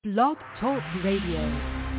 Blog Talk Radio.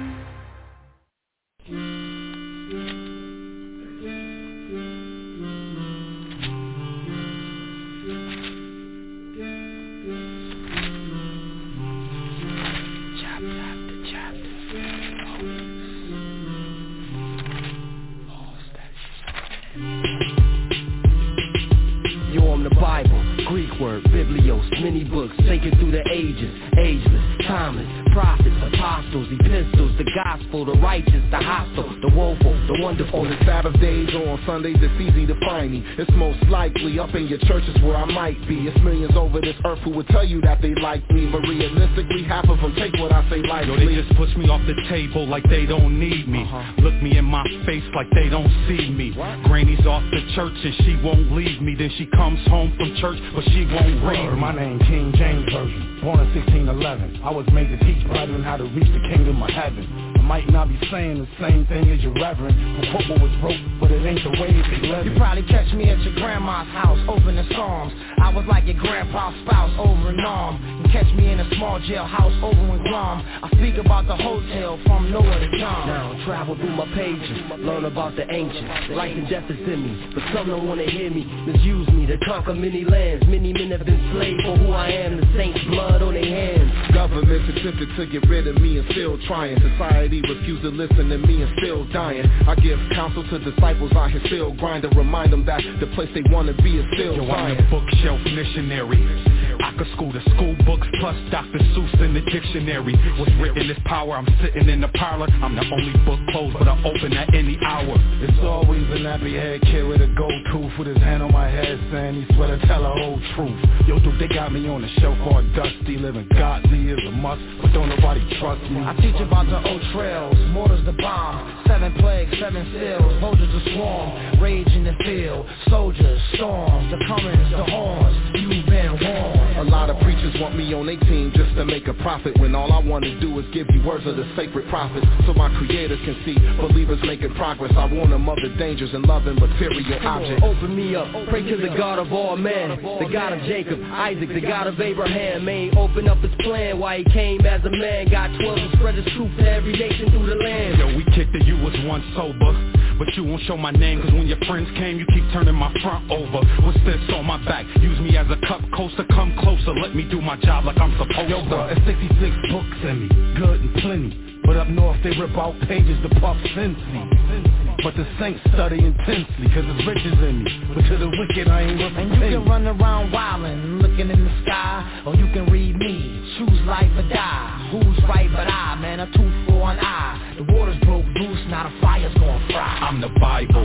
Many books taken through the ages, ageless, timeless, prophets, apostles, epistles, the gospel, the righteous, the hostile, the woeful, the wonderful. On the Sabbath days or on Sundays, it's easy to find me. It's most likely up in your churches where I might be. It's millions over this earth who would tell you that they like me, but realistically, half of them take what I say lightly. Yo, they just push me off the table like they don't need me. Look me in my face like they don't see me. Granny's off the church and she won't leave me. Then she comes home from church, but she won't read me. My name King James Version, born in 1611. I was made to teach brethren how to reach the kingdom of heaven. I might not be saying the same thing as your reverend, who quote what was broke, but it ain't the way they live. You probably catch me at your grandma's house, opening Psalms. I was like your grandpa's spouse, over and on. You catch me in a small jailhouse, over in Guam. I speak about the hotel from Noah to John. Now travel through my pages, learn about the ancients. Life and death is in me, but some don't wanna hear me. Misuse me to conquer many lands. Many men have been slaves for who I am. The saints' blood on their hands. Governments attempted to get rid of me and still trying. Society refused to listen to me and still dying. I give counsel to disciples out here still grinding. Remind them that the place they wanna be is still science. I'm a bookshelf missionary. I could school the school books plus Dr. Seuss in the dictionary. What's written is power. I'm sitting in the parlor. I'm the only book closed, but I open at any hour. It's always a nappy head kid with a gold tooth, with his hand on my head saying he swear to tell the whole truth. Yo, dude, they got me on a show called Dusty. Living godly is a must, but don't nobody trust me. I teach about the old trails, mortars the bomb, 7 plagues, 7 seals, soldiers to swarm, rage in the field, soldiers, storms, the comings, the horns, you've been warned. A lot of preachers want me on their team just to make a profit, when all I want to do is give you words of the sacred prophets, so my creators can see believers making progress. I warn them of the dangers and loving material objects. Open me up, pray to the God of all men, the God of Jacob, Isaac, the God of Abraham. May open up his plan why he came as a man. Got 12 and spread his truth to every nation through the land. Yo, we kicked it, you was once sober, but you won't show my name, cause when your friends came, you keep turning my front over. What's this on my back? Use me as a cup coaster, come closer, let me do my job like I'm supposed to. Yo, bro, it's 66 books in me, good and plenty, but up north they rip out pages to puff Cincy. But the saints study intensely, cause there's riches in me, but to the wicked I ain't worth a penny. And you can run around wildin', looking in the sky, or you can read me, choose life or die. Who's right but I, man, a tooth for an eye. The waters broke loose, now the fire's gonna fry. I'm the Bible.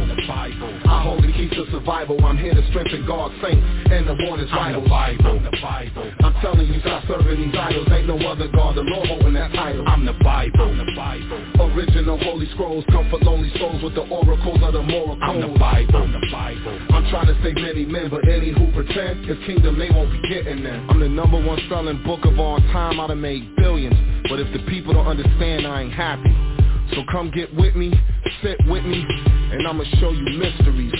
I hold the keys to survival. I'm here to strengthen God's saints and the waters vitals. I'm the Bible. I'm telling you, stop serving these idols. Ain't no other God, the Lord holding that title. I'm the Bible. Original holy scrolls, comfort lonely souls with the oracles of the moral codes. I'm the Bible. I'm trying to save many men, but any who pretend his kingdom, they won't be getting there. I'm the #1 selling book of all time. I done made billions, but if the people don't understand, I ain't happy. So come get with me, sit with me, and I'ma show you mysteries.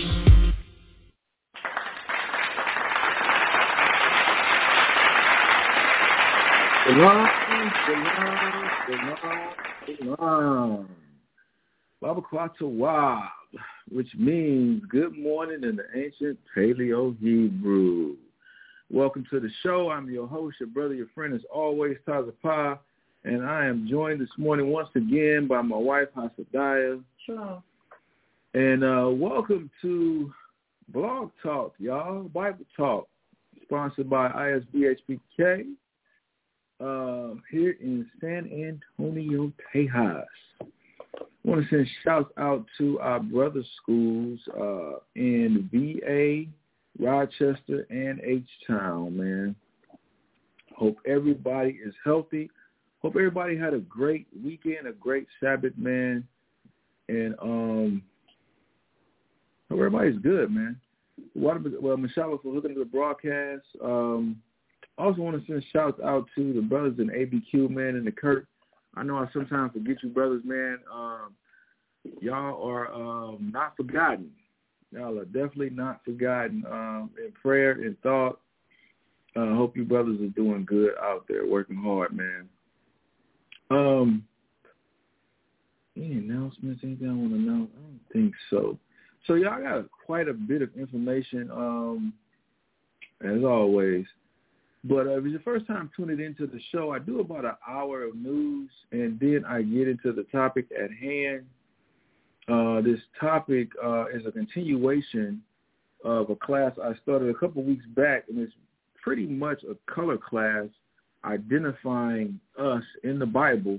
Shalom. Baba Kwatawab, which means good morning in the ancient Paleo-Hebrew. Welcome to the show. I'm your host, your brother, your friend, as always, Tazapah, and I am joined this morning once again by my wife, Hasadiah. Shalom. And welcome to Blog Talk, y'all, Bible Talk, sponsored by ISBHPK here in San Antonio, Tejas. I want to send shouts out to our brother schools in VA, Rochester, and H-Town, man. Hope everybody is healthy. Hope everybody had a great weekend, a great Sabbath, man. And hope everybody's good, man. Well, Michelle, for looking at the broadcast. I also want to send shouts out to the brothers in ABQ, man, and the Kurt. I know I sometimes forget you brothers, man. Y'all are not forgotten. Y'all are definitely not forgotten in prayer and thought. Hope you brothers are doing good out there, working hard, man. Any announcements? Anything I want to know? I don't think so. So, y'all got quite a bit of information, as always. But if it's your first time tuning into the show, I do about an hour of news, and then I get into the topic at hand. This topic is a continuation of a class I started a couple weeks back, and it's pretty much a color class identifying us in the Bible,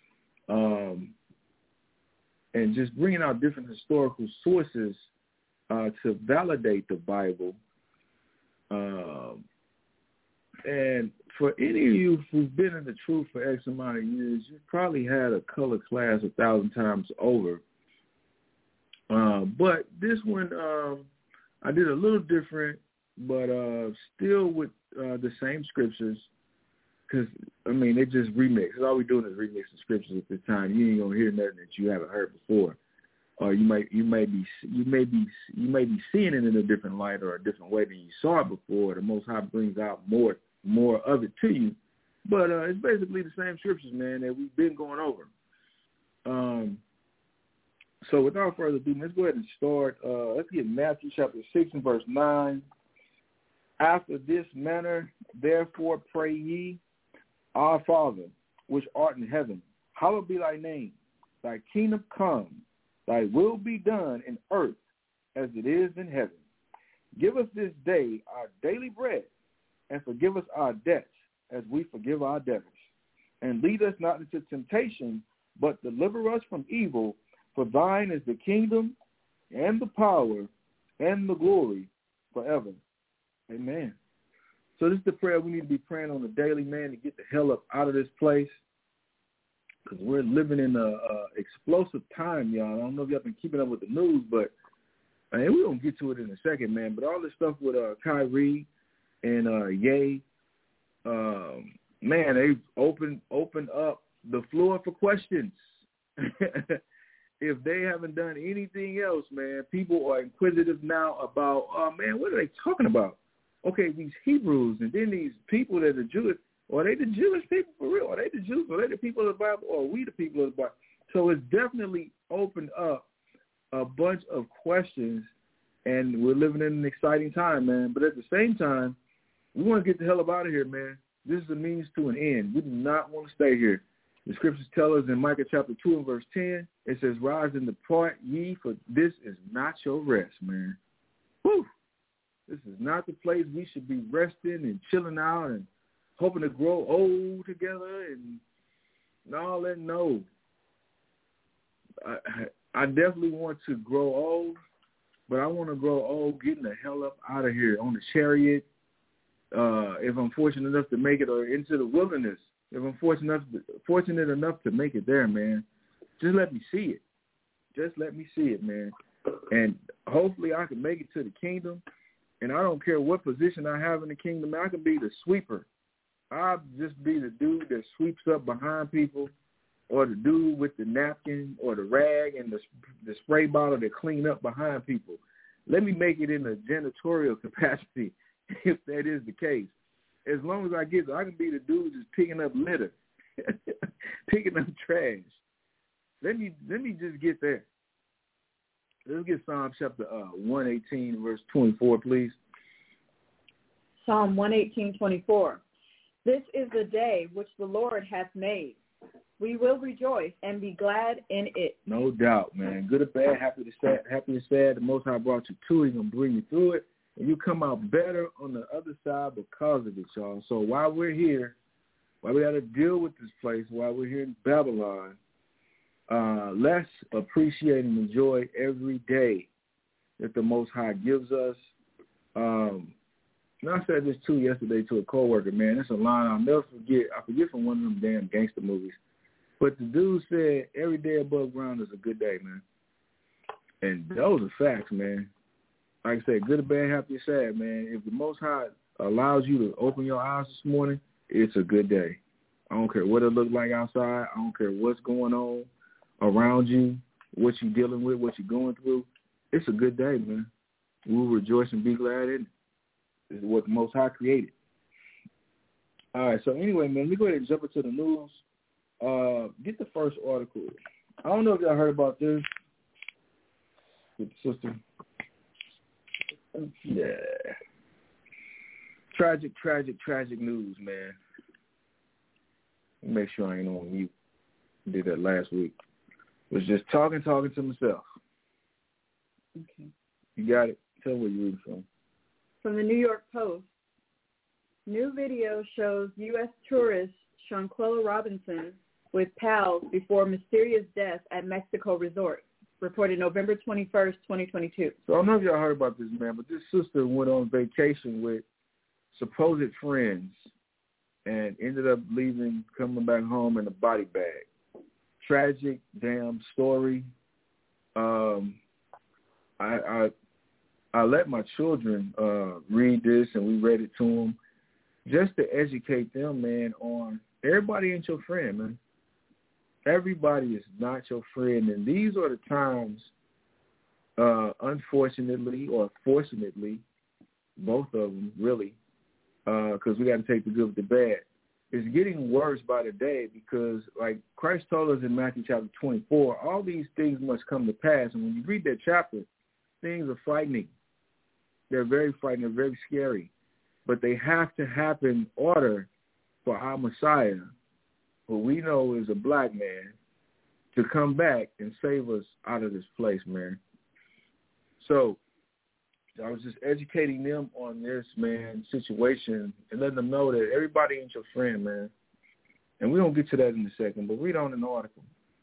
and just bringing out different historical sources to validate the Bible. And for any of you who've been in the truth for X amount of years, you've probably had a color class 1,000 times over. But this one, I did a little different, but still with the same scriptures. Because, I mean, they just remix. All we're doing is remixing scriptures at this time. You ain't gonna hear nothing that you haven't heard before, or you may be seeing it in a different light or a different way than you saw it before. The Most High brings out more of it to you, but it's basically the same scriptures, man, that we've been going over. So without further ado, let's go ahead and start. Let's get Matthew chapter 6 and verse 9. After this manner, therefore, pray ye, Our Father, which art in heaven, hallowed be thy name. Thy kingdom come, thy will be done in earth as it is in heaven. Give us this day our daily bread, and forgive us our debts as we forgive our debtors. And lead us not into temptation, but deliver us from evil. For thine is the kingdom and the power and the glory forever. Amen. So this is the prayer we need to be praying on a daily, man, to get the hell up out of this place, because we're living in a explosive time, y'all. I don't know if y'all been keeping up with the news, but we're going to get to it in a second, man. But all this stuff with Kyrie and Ye, man, they've opened up the floor for questions. If they haven't done anything else, man, people are inquisitive now about, man, what are they talking about? Okay, these Hebrews and then these people that are Jewish, are they the Jewish people for real? Are they the Jews? Are they the people of the Bible? Or are we the people of the Bible? So it's definitely opened up a bunch of questions, and we're living in an exciting time, man. But at the same time, we want to get the hell up out of here, man. This is a means to an end. We do not want to stay here. The scriptures tell us in Micah chapter 2 and verse 10, it says, rise and depart ye, for this is not your rest, man. Whew. This is not the place we should be resting and chilling out and hoping to grow old together and all that. No. I definitely want to grow old, but I want to grow old getting the hell up out of here on the chariot, if I'm fortunate enough to make it, or into the wilderness. If I'm fortunate enough to make it there, man, just let me see it. Just let me see it, man. And hopefully I can make it to the kingdom. And I don't care what position I have in the kingdom. I can be the sweeper. I'll just be the dude that sweeps up behind people, or the dude with the napkin or the rag and the spray bottle that clean up behind people. Let me make it in a janitorial capacity, if that is the case. As long as I get there, I can be the dude just picking up litter, picking up trash. Let me just get there. Let's get Psalm chapter 118, verse 24, please. Psalm 118:24. This is the day which the Lord hath made. We will rejoice and be glad in it. No doubt, man. Good or bad, happy or sad, the Most High brought you to it. He's going to bring you through it. And you come out better on the other side because of it, y'all. So while we're here, while we got to deal with this place, while we're here in Babylon, let's appreciate and enjoy every day that the Most High gives us. And I said this, too, yesterday to a coworker, man. It's a line I'll never forget. I forget from one of them damn gangster movies. But the dude said, every day above ground is a good day, man. And those are facts, man. Like I said, good or bad, happy or sad, man. If the Most High allows you to open your eyes this morning, it's a good day. I don't care what it looks like outside. I don't care what's going on around you, what you're dealing with, what you're going through. It's a good day, man. We'll rejoice and be glad in it. This is what the Most High created. All right, so anyway, man, let me go ahead and jump into the news. get the first article. I don't know if y'all heard about this with the sister. Yeah. Tragic news, man. Make sure I ain't on mute. Did that last week. Was just talking to myself. Okay. You got it? Tell where you're reading from. From the New York Post. New video shows U.S. tourist Shanquella Robinson with pals before mysterious death at Mexico resort. Reported November 21st, 2022. So I don't know if y'all heard about this, man, but this sister went on vacation with supposed friends and ended up coming back home in a body bag. Tragic damn story. I let my children read this, and we read it to them just to educate them, man, on everybody ain't your friend, man. Everybody is not your friend, and these are the times, unfortunately or fortunately, both of them really, because we got to take the good with the bad. It's getting worse by the day because, like Christ told us in Matthew chapter 24, all these things must come to pass. And when you read that chapter, things are frightening. They're very frightening. They're very scary. But they have to happen in order for our Messiah, who we know is a black man, to come back and save us out of this place, man. So I was just educating them on this, man, situation and letting them know that everybody ain't your friend, man. And we're going to get to that in a second, but read on in the article.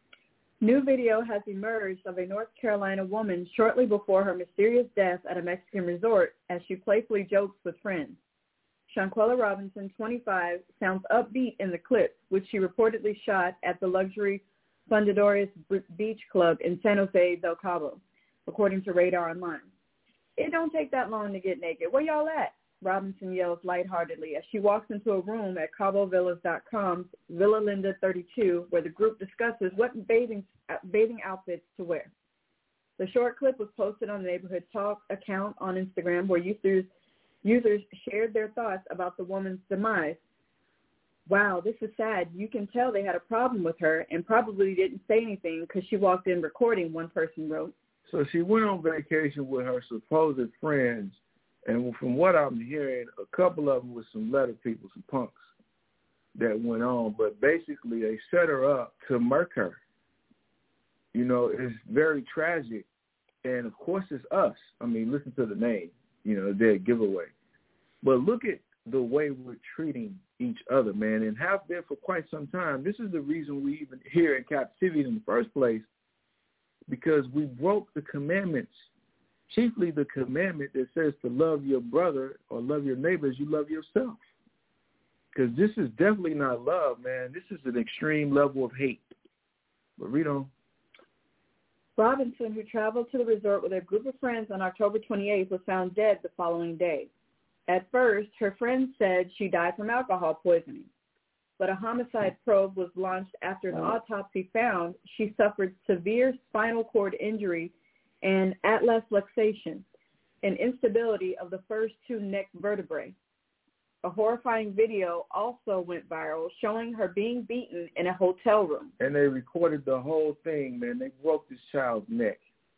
New video has emerged of a North Carolina woman shortly before her mysterious death at a Mexican resort as she playfully jokes with friends. Shanquella Robinson, 25, sounds upbeat in the clip, which she reportedly shot at the luxury Fundadores Beach Club in San Jose del Cabo, according to Radar Online. It don't take that long to get naked. Where y'all at? Robinson yells lightheartedly as she walks into a room at CaboVillas.com's Villa Linda 32, where the group discusses what bathing outfits to wear. The short clip was posted on the Neighborhood Talk account on Instagram, where users shared their thoughts about the woman's demise. Wow, this is sad. You can tell they had a problem with her and probably didn't say anything because she walked in recording, one person wrote. So she went on vacation with her supposed friends, and from what I'm hearing, a couple of them were some letter people, some punks that went on. But basically, they set her up to murk her. You know, it's very tragic. And, of course, it's us. I mean, listen to the name, you know, their giveaway. But look at the way we're treating each other, man, and have been for quite some time. This is the reason we even here in captivity in the first place, because we broke the commandments, chiefly the commandment that says to love your brother or love your neighbor as you love yourself. Because this is definitely not love, man. This is an extreme level of hate. But read on. Robinson, who traveled to the resort with a group of friends on October 28th, was found dead the following day. At first, her friends said she died from alcohol poisoning, but a homicide probe was launched after an autopsy found she suffered severe spinal cord injury and atlas luxation, an instability of the first two neck vertebrae. A horrifying video also went viral showing her being beaten in a hotel room. And they recorded the whole thing, man. They broke this child's neck.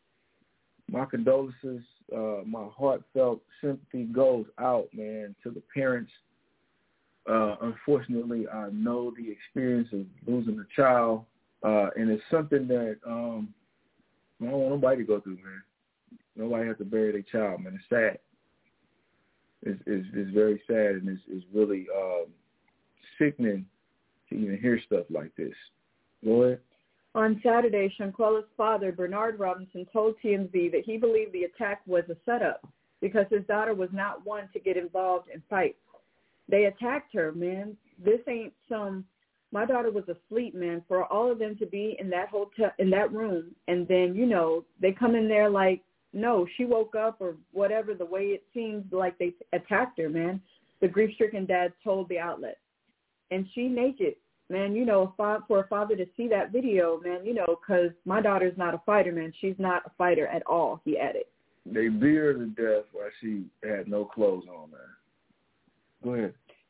My condolences, my heartfelt sympathy goes out, man, to the parents. Unfortunately, I know the experience of losing a child, and it's something that I don't want nobody to go through, man. Nobody has to bury their child, man. It's sad. It's very sad, and it's really sickening to even hear stuff like this. Go ahead. On Saturday, Shanquella's father, Bernard Robinson, told TMZ that he believed the attack was a setup because his daughter was not one to get involved in fights. They attacked her, man. This ain't my daughter was asleep, man. For all of them to be in that hotel, in that room, and then, you know, they come in there like, no, she woke up or whatever, the way it seems like they attacked her, man. The grief-stricken dad told the outlet. And she naked. Man, you know, for a father to see that video, man, you know, because my daughter's not a fighter, man. She's not a fighter at all, he added. They beat her to death while she had no clothes on, man. Go ahead.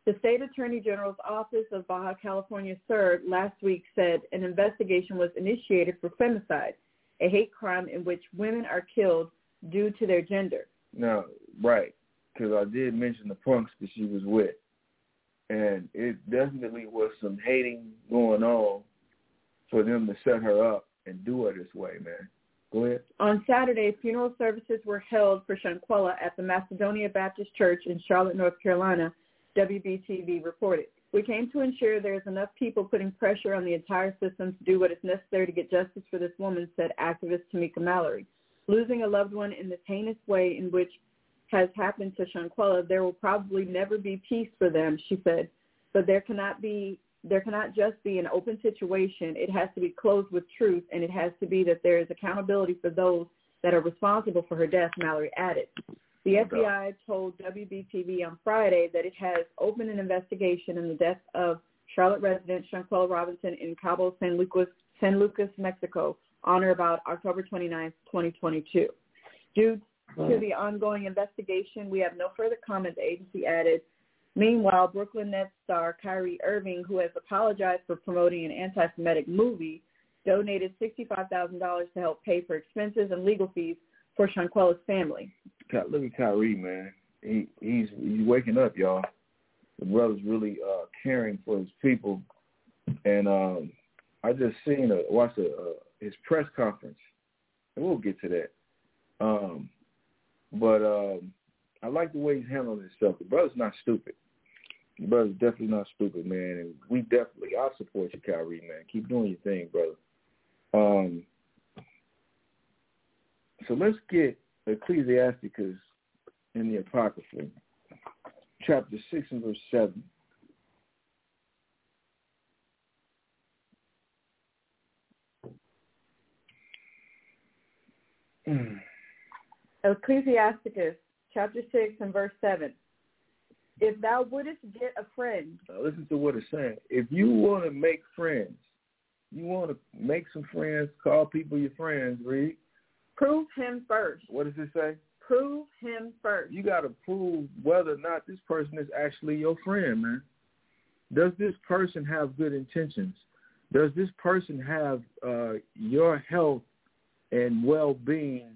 The State Attorney General's Office of Baja California Sur last week said an investigation was initiated for femicide, a hate crime in which women are killed due to their gender. Now, right, because I did mention the punks that she was with, and it definitely was some hating going on for them to set her up and do her this way, man. Go ahead. On Saturday, funeral services were held for Shanquella at the Macedonia Baptist Church in Charlotte, North Carolina, WBTV reported. We came to ensure there is enough people putting pressure on the entire system to do what is necessary to get justice for this woman, said activist Tamika Mallory. Losing a loved one in this heinous way in which has happened to Shanquella, there will probably never be peace for them, she said. But there cannot just be an open situation. It has to be closed with truth, and it has to be that there is accountability for those that are responsible for her death, Mallory added. The FBI told WBTV on Friday that it has opened an investigation in the death of Charlotte resident Shanquella Robinson in Cabo San Lucas, Mexico, on or about October 29, 2022. Due to the ongoing investigation, we have no further comment, the agency added. Meanwhile, Brooklyn Nets star Kyrie Irving, who has apologized for promoting an anti-Semitic movie, donated $65,000 to help pay for expenses and legal fees for Shanquella's family. Look at Kyrie, man. He's waking up, y'all. The brother's really caring for his people. And I just watched his press conference, and we'll get to that. But I like the way he's handling himself. The brother's not stupid. The brother's definitely not stupid, man. And I support you, Kyrie, man. Keep doing your thing, brother. So let's get Ecclesiasticus in the Apocrypha, chapter 6 and verse 7. Ecclesiasticus, chapter 6 and verse 7. If thou wouldest get a friend. Now listen to what it's saying. If you want to make friends, you want to make some friends, call people your friends, read. Prove him first. What does it say? Prove him first. You got to prove whether or not this person is actually your friend, man. Does this person have good intentions? Does this person have your health and well-being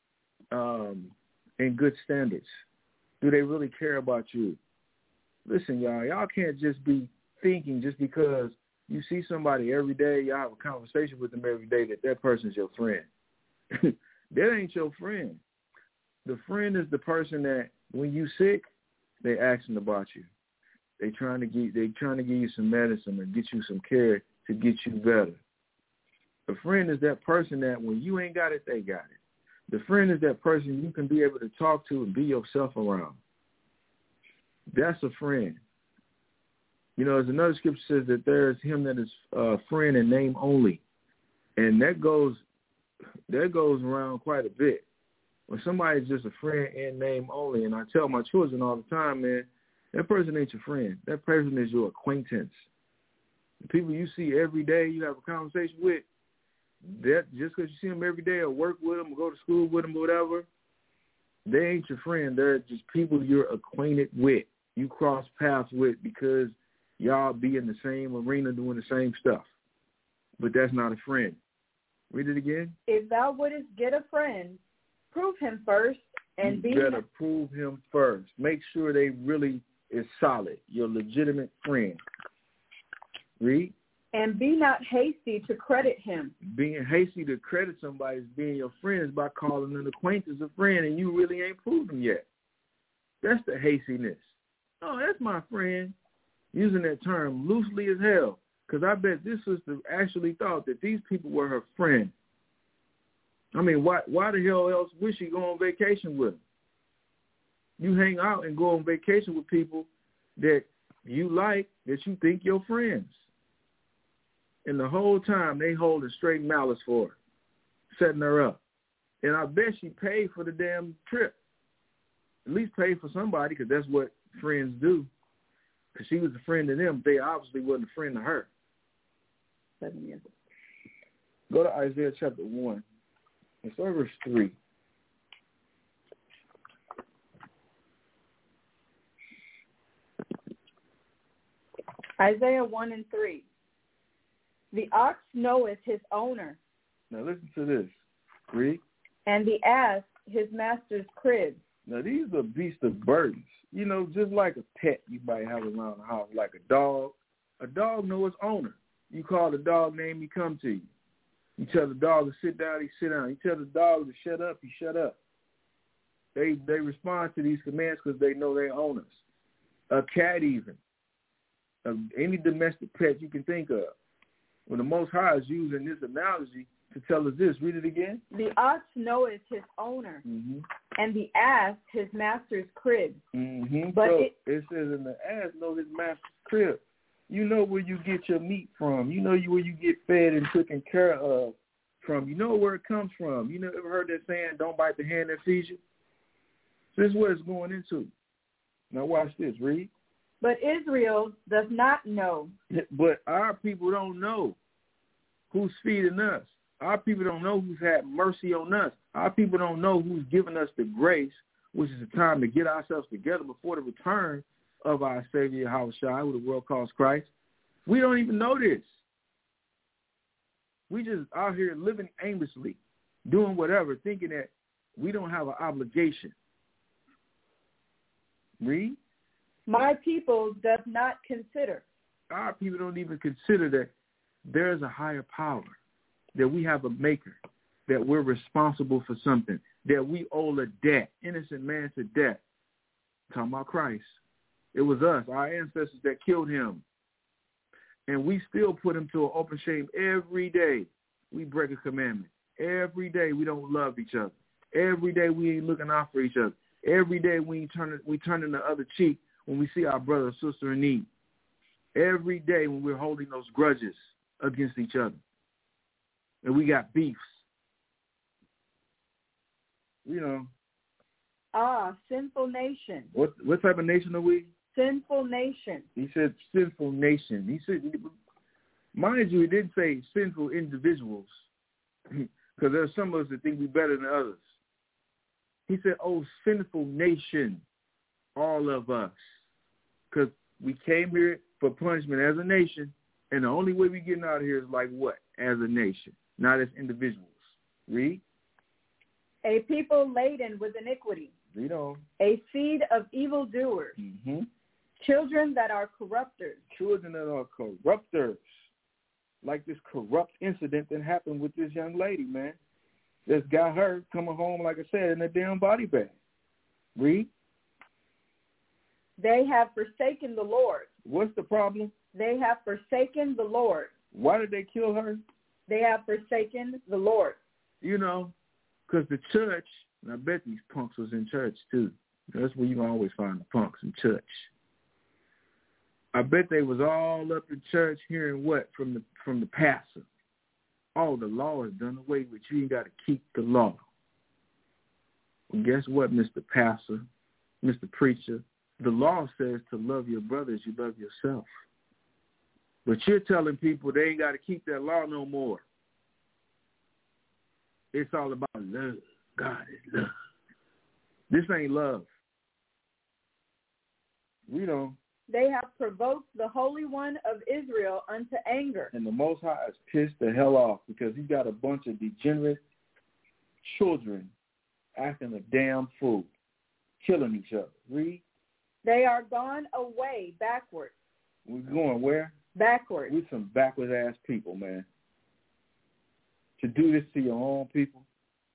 in good standards? Do they really care about you? Listen, y'all can't just be thinking just because you see somebody every day, y'all have a conversation with them every day, that person's your friend. That ain't your friend. The friend is the person that when you sick, they asking about you. They trying to give you some medicine or get you some care to get you better. The friend is that person that when you ain't got it, they got it. The friend is that person you can be able to talk to and be yourself around. That's a friend. You know, there's another scripture says that there is him that is a friend in name only. And that goes around quite a bit. When somebody's just a friend in name only, and I tell my children all the time, man, that person ain't your friend. That person is your acquaintance. The people you see every day, you have a conversation with, that just because you see them every day or work with them or go to school with them or whatever, they ain't your friend. They're just people you're acquainted with. You cross paths with because y'all be in the same arena doing the same stuff. But that's not a friend. Read it again. If thou wouldest get a friend, prove him first and you better prove him first. Make sure they really is solid. Your legitimate friend. Read. And be not hasty to credit him. Being hasty to credit somebody as being your friend is by calling an acquaintance a friend, and you really ain't proved them yet. That's the hastiness. Oh, that's my friend. Using that term loosely as hell. Because I bet this sister actually thought that these people were her friend. I mean, why the hell else would she go on vacation with them? You hang out and go on vacation with people that you like, that you think your friends. And the whole time they holding straight malice for her, setting her up. And I bet she paid for the damn trip. At least paid for somebody, because that's what friends do. Because she was a friend to them, they obviously wasn't a friend to her. 7 years. Go to Isaiah chapter 1. And start verse 3. Isaiah 1:3. The ox knoweth his owner. Now listen to this. Read. And the ass his master's crib. Now these are beasts of burdens. You know, just like a pet you might have around the house, like a dog. A dog knows its owner. You call the dog name, he come to you. You tell the dog to sit down, he sit down. You tell the dog to shut up, he shut up. They respond to these commands because they know their owners. A cat even. Any domestic pet you can think of. Well, the Most High is using this analogy to tell us this. Read it again. The ox knoweth his owner, and the ass his master's crib. But so it says, and the ass knows his master's crib. You know where you get your meat from. You know where you get fed and taken care of from. You know where it comes from. You never heard that saying, don't bite the hand that feeds you? So this is what it's going into. Now watch this. Read. But Israel does not know. But our people don't know who's feeding us. Our people don't know who's had mercy on us. Our people don't know who's given us the grace, which is the time to get ourselves together before the return of our Savior, Yahushua, who the world calls Christ. We don't even know this. We just out here living aimlessly, doing whatever, thinking that we don't have an obligation. Read. My people does not consider. Our people don't even consider that there's a higher power, that we have a maker, that we're responsible for something, that we owe a debt, innocent man to death. Talking about Christ. It was us, our ancestors, that killed him. And we still put him to an open shame every day. We break a commandment. Every day we don't love each other. Every day we ain't looking out for each other. Every day we turn the other cheek when we see our brother or sister in need. Every day when we're holding those grudges against each other. And we got beefs. You know. Sinful nation. What type of nation are we? Sinful nation. He said sinful nation. He said, mind you, he didn't say sinful individuals, because there are some of us that think we're better than others. He said, oh, sinful nation, all of us, because we came here for punishment as a nation, and the only way we're getting out of here is like what? As a nation, not as individuals. Read. A people laden with iniquity. Read on. A seed of evildoers. Children that are corrupters. Children that are corrupters. Like this corrupt incident that happened with this young lady, man. That's got her coming home, like I said, in a damn body bag. Read. They have forsaken the Lord. What's the problem? They have forsaken the Lord. Why did they kill her? They have forsaken the Lord. You know, because the church, and I bet these punks was in church too. That's where you can always find the punks in church. I bet they was all up in church hearing what from the pastor. Oh, the law is done away with. You ain't got to keep the law. Well, guess what, Mr. Pastor, Mr. Preacher? The law says to love your brother as you love yourself. But you're telling people they ain't got to keep that law no more. It's all about love. God is love. This ain't love. We don't. They have provoked the Holy One of Israel unto anger. And the Most High is pissed the hell off because he got a bunch of degenerate children acting a damn fool, killing each other. Read. They are gone away backward. We're going where? Backward. We some backwards-ass people, man. To do this to your own people.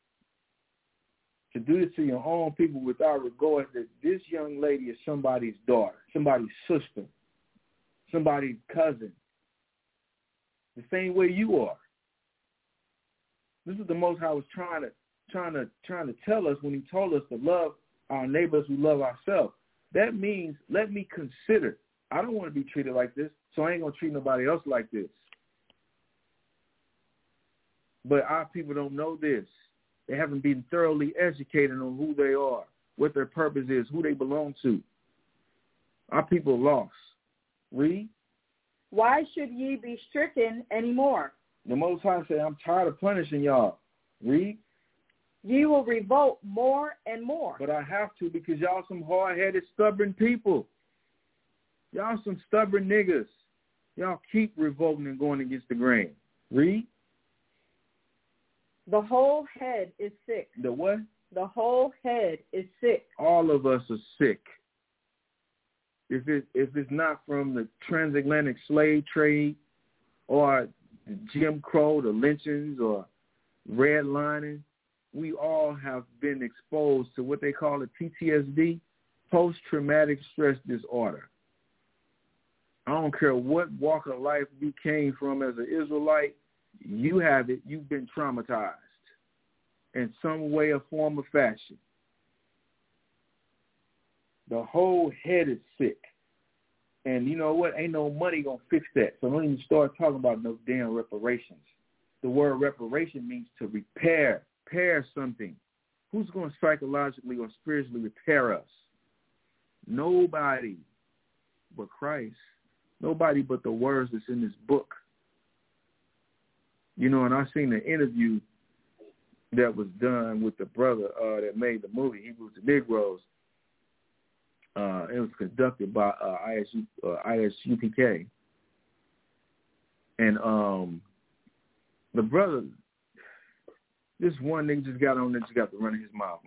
To do this to your own people without regard that this young lady is somebody's daughter, somebody's sister, somebody's cousin, the same way you are. This is the Most High was trying to tell us when he told us to love our neighbors who love ourselves. That means let me consider. I don't want to be treated like this, so I ain't going to treat nobody else like this. But our people don't know this. They haven't been thoroughly educated on who they are, what their purpose is, who they belong to. Our people are lost. Read. Why should ye be stricken anymore? The Most High said, I'm tired of punishing y'all. Read. Ye will revolt more and more. But I have to because y'all some hard-headed, stubborn people. Y'all some stubborn niggas. Y'all keep revolting and going against the grain. Read. The whole head is sick. The what? The whole head is sick. All of us are sick. If it's not from the transatlantic slave trade or the Jim Crow, the lynchings, or redlining, we all have been exposed to what they call a PTSD, post-traumatic stress disorder. I don't care what walk of life you came from as an Israelite, you have it. You've been traumatized in some way or form or fashion. The whole head is sick. And you know what? Ain't no money going to fix that. So don't even start talking about no damn reparations. The word reparation means to repair something. Who's going to psychologically or spiritually repair us? Nobody but Christ. Nobody but the words that's in this book. You know, and I seen an interview that was done with the brother that made the movie, Hebrews to Negroes. It was conducted by ISUPK. And the brother, this one nigga just got on there, just got to run in his mouth,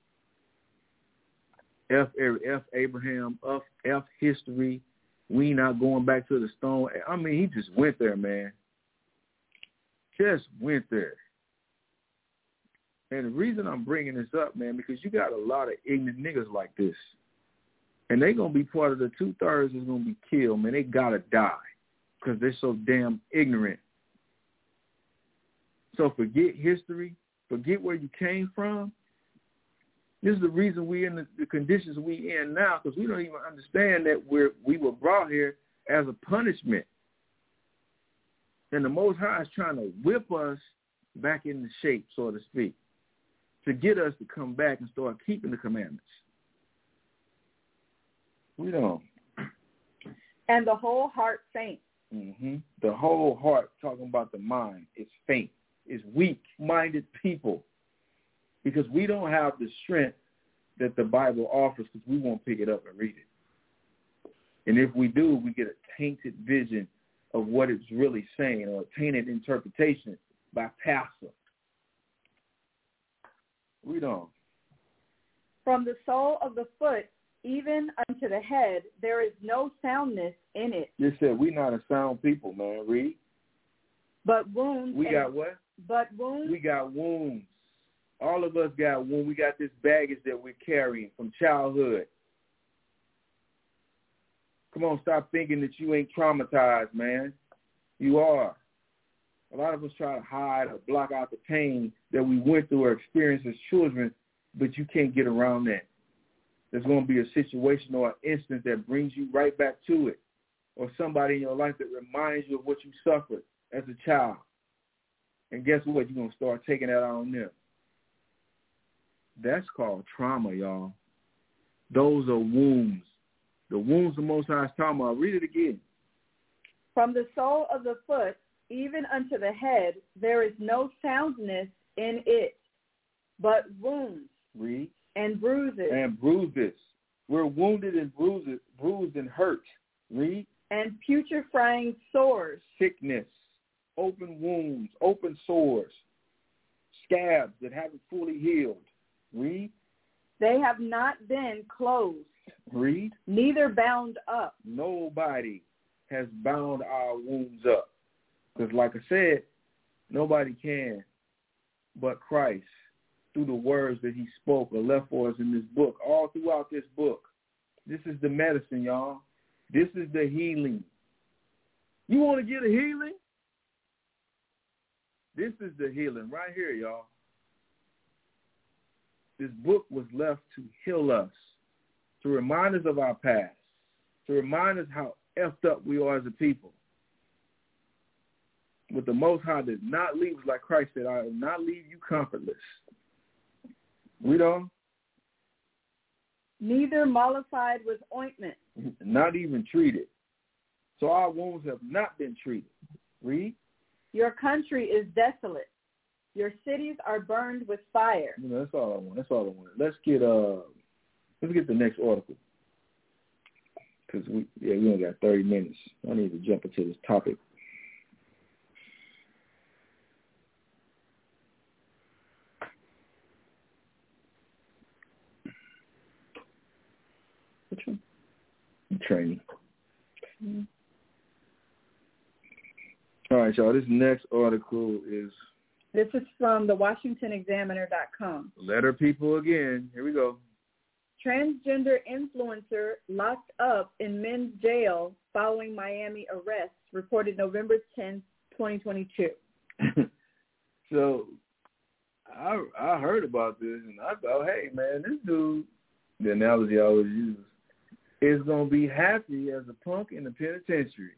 man. F Abraham, F history. We not going back to the stone. I mean, he just went there, man. Just went there. And the reason I'm bringing this up, man, because you got a lot of ignorant niggas like this. And they going to be part of the 2/3 that's going to be killed, man. They got to die because they're so damn ignorant. So forget history. Forget where you came from. This is the reason we in the conditions we in now, because we don't even understand that we were brought here as a punishment. And the Most High is trying to whip us back into shape, so to speak, to get us to come back and start keeping the commandments. We don't. And the whole heart faint. Mm-hmm. The whole heart, talking about the mind, is faint. It's weak-minded people. Because we don't have the strength that the Bible offers, because we won't pick it up and read it. And if we do, we get a tainted vision of what it's really saying, or a tainted interpretation by pastor. We don't. From the sole of the foot even unto the head, there is no soundness in it. You said we not a sound people, man. Read. But wounds. We got what? But wounds. We got wounds. All of us got wounds. We got this baggage that we're carrying from childhood. Come on, stop thinking that you ain't traumatized, man. You are. A lot of us try to hide or block out the pain that we went through or experienced as children, but you can't get around that. There's going to be a situation or an instance that brings you right back to it, or somebody in your life that reminds you of what you suffered as a child. And guess what? You're going to start taking that out on them. That's called trauma, y'all. Those are wounds. The wounds the Most High is talking about. Read it again. From the sole of the foot even unto the head, there is no soundness in it, but wounds. Read. And bruises. And bruises. We're wounded and bruised and hurt. Read. And putrefying sores. Sickness. Open wounds. Open sores. Scabs that haven't fully healed. Read. They have not been closed. Read. Neither bound up. Nobody has bound our wounds up. Because like I said, nobody can but Christ, through the words that he spoke or left for us in this book, all throughout this book. This is the medicine, y'all. This is the healing. You want to get a healing? This is the healing right here, y'all. This book was left to heal us, to remind us of our past, to remind us how effed up we are as a people. But the Most High did not leave us, like Christ said, I will not leave you comfortless. We don't. Neither mollified with ointment. Not even treated. So our wounds have not been treated. Read. Your country is desolate. Your cities are burned with fire. You know, that's all I want. Let's get the next article. because we only got 30 minutes. I need to jump into this topic. Which one? Training. Mm-hmm. All right, y'all. This next article is... This is from the WashingtonExaminer.com. Letter people again. Here we go. Transgender influencer locked up in men's jail following Miami arrest, reported November 10th, 2022. So I heard about this, and I thought, hey, man, this dude, the analogy I always use, is going to be happy as a punk in the penitentiary.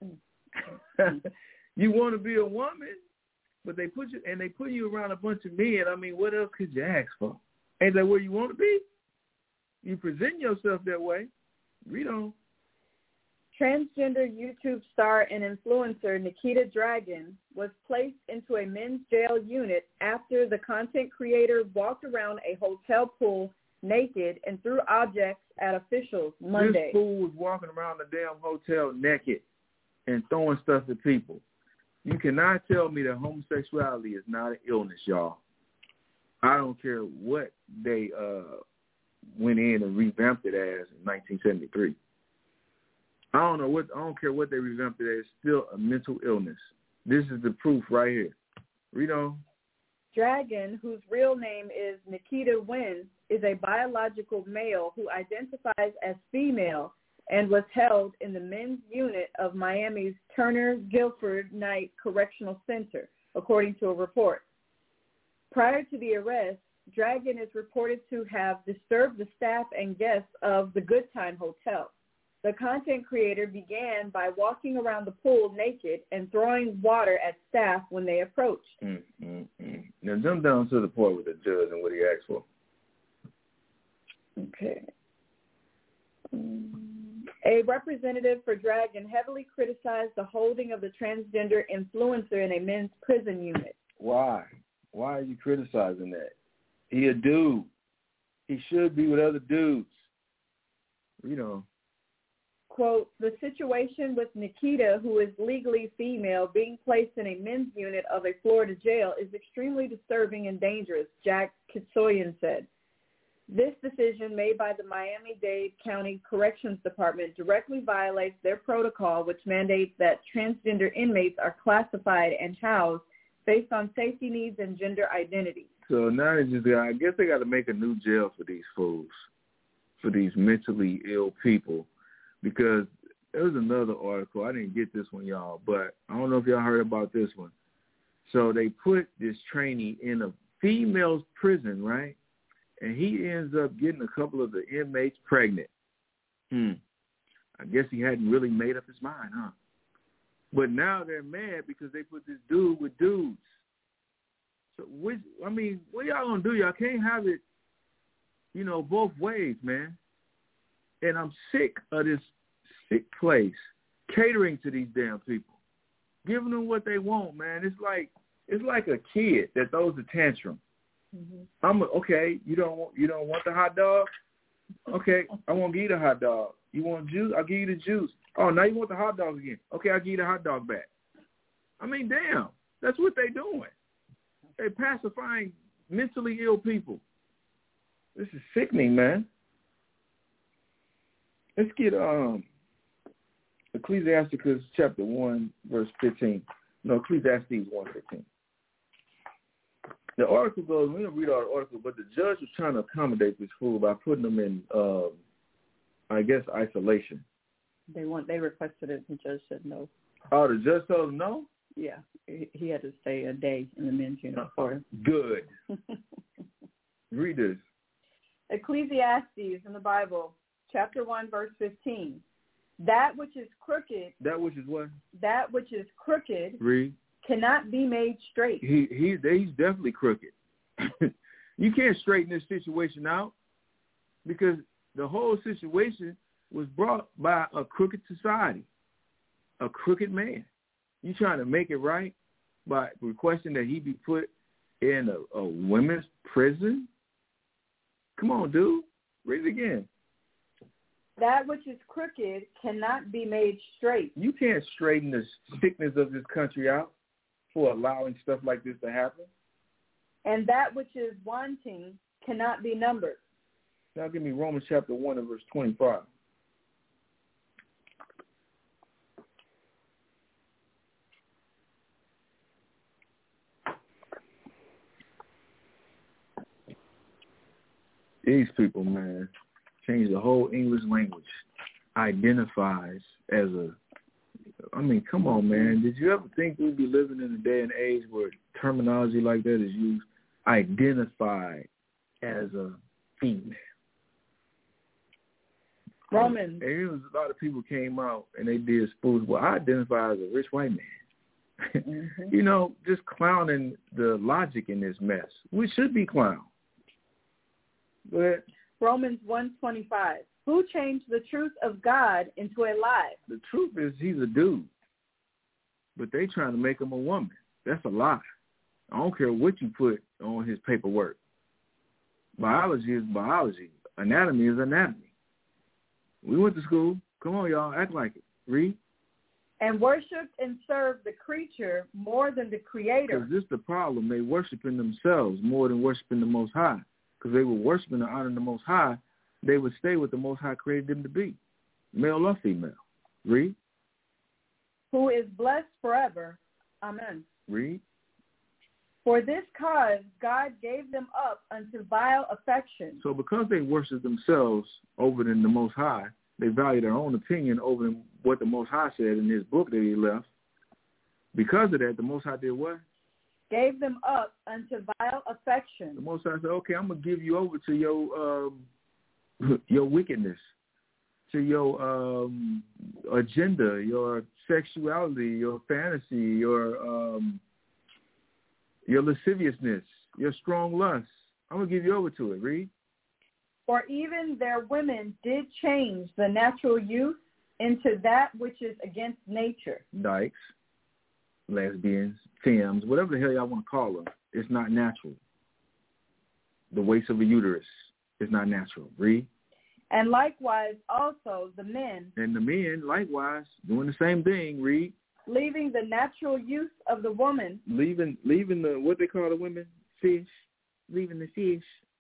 You want to be a woman, but they put you around a bunch of men. I mean, what else could you ask for? Ain't that where you want to be? You present yourself that way. Read on. Transgender YouTube star and influencer Nikita Dragon was placed into a men's jail unit after the content creator walked around a hotel pool naked and threw objects at officials Monday. This fool was walking around the damn hotel naked and throwing stuff at people. You cannot tell me that homosexuality is not an illness, y'all. I don't care what they went in and revamped it as in 1973. I don't care what they revamped it as. It's still a mental illness. This is the proof right here. Read on. Dragon, whose real name is Nikita Wynn, is a biological male who identifies as female and was held in the men's unit of Miami's Turner Guilford Knight Correctional Center, according to a report. Prior to the arrest, Dragon is reported to have disturbed the staff and guests of the Good Time Hotel. The content creator began by walking around the pool naked and throwing water at staff when they approached. Now jump down to the point with the judge and what he asked for. Okay. A representative for Dragon heavily criticized the holding of the transgender influencer in a men's prison unit. Why? Why are you criticizing that? He a dude. He should be with other dudes. You know. Quote, the situation with Nikita, who is legally female, being placed in a men's unit of a Florida jail is extremely disturbing and dangerous, Jack Kitsoyan said. This decision made by the Miami-Dade County Corrections Department directly violates their protocol, which mandates that transgender inmates are classified and housed based on safety needs and gender identity. So now I guess they got to make a new jail for these fools, for these mentally ill people, because there was another article. I didn't get this one, y'all, but I don't know if y'all heard about this one. So they put this trainee in a female's prison, right? And he ends up getting a couple of the inmates pregnant. I guess he hadn't really made up his mind, huh? But now they're mad because they put this dude with dudes. So, what y'all going to do? Y'all can't have it, both ways, man. And I'm sick of this sick place catering to these damn people, giving them what they want, man. It's like a kid that throws a tantrum. Mm-hmm. Okay, you don't want the hot dog? Okay, I won't give you the hot dog. You want juice? I'll give you the juice. Oh, now you want the hot dog again? Okay, I'll give you the hot dog back. I mean, damn, that's what they're doing. They're pacifying mentally ill people. This is sickening, man. Let's get Ecclesiasticus chapter 1, verse 15. No, Ecclesiastes 1:15. The article goes, we don't read all the article, but the judge was trying to accommodate this fool by putting them in, isolation. They requested it, and the judge said no. Oh, the judge told him no? Yeah, he had to stay a day in the men's unit for him. Good. Read this. Ecclesiastes in the Bible, chapter 1, verse 15. That which is crooked. That which is what? That which is crooked. Read. Cannot be made straight. He's definitely crooked. You can't straighten this situation out because the whole situation was brought by a crooked society, a crooked man. You trying to make it right by requesting that he be put in a women's prison? Come on, dude. Read it again. That which is crooked cannot be made straight. You can't straighten the sickness of this country out for allowing stuff like this to happen. And that which is wanting cannot be numbered. Now give me Romans chapter 1 and verse 25. These people, man, change the whole English language. Identifies as a, I mean, come on, man. Did you ever think we'd be living in a day and age where terminology like that is used? Identify as a female. Romans. And it was a lot of people came out and they did spoofs. Well, I identify as a rich white man. Mm-hmm. You know, just clowning the logic in this mess. We should be clowned. Go ahead. Romans 1:25. Who changed the truth of God into a lie? The truth is he's a dude, but they trying to make him a woman. That's a lie. I don't care what you put on his paperwork. Biology is biology. Anatomy is anatomy. We went to school. Come on, y'all. Act like it. Read. And worshiped and served the creature more than the Creator. Because this is the problem. They worshiping themselves more than worshiping the Most High. Because they were worshiping and honoring the Most High, they would stay what the Most High created them to be, male or female. Read. Who is blessed forever. Amen. Read. For this cause God gave them up unto vile affection. So because they worship themselves over than the Most High, they value their own opinion over what the Most High said in his book that he left. Because of that, the Most High did what? Gave them up unto vile affection. The Most High said, okay, I'm going to give you over to your wickedness, to your agenda, your sexuality, your fantasy, your lasciviousness, your strong lust. I'm going to give you over to it. Read. For even their women did change the natural youth into that which is against nature. Dykes, lesbians, femmes, whatever the hell y'all want to call them, it's not natural. The waist of a uterus is not natural. Read. And likewise also the men. And the men, likewise, doing the same thing. Read. Leaving the natural youth of the woman. Leaving the, what they call the women? Fish. Leaving the fish.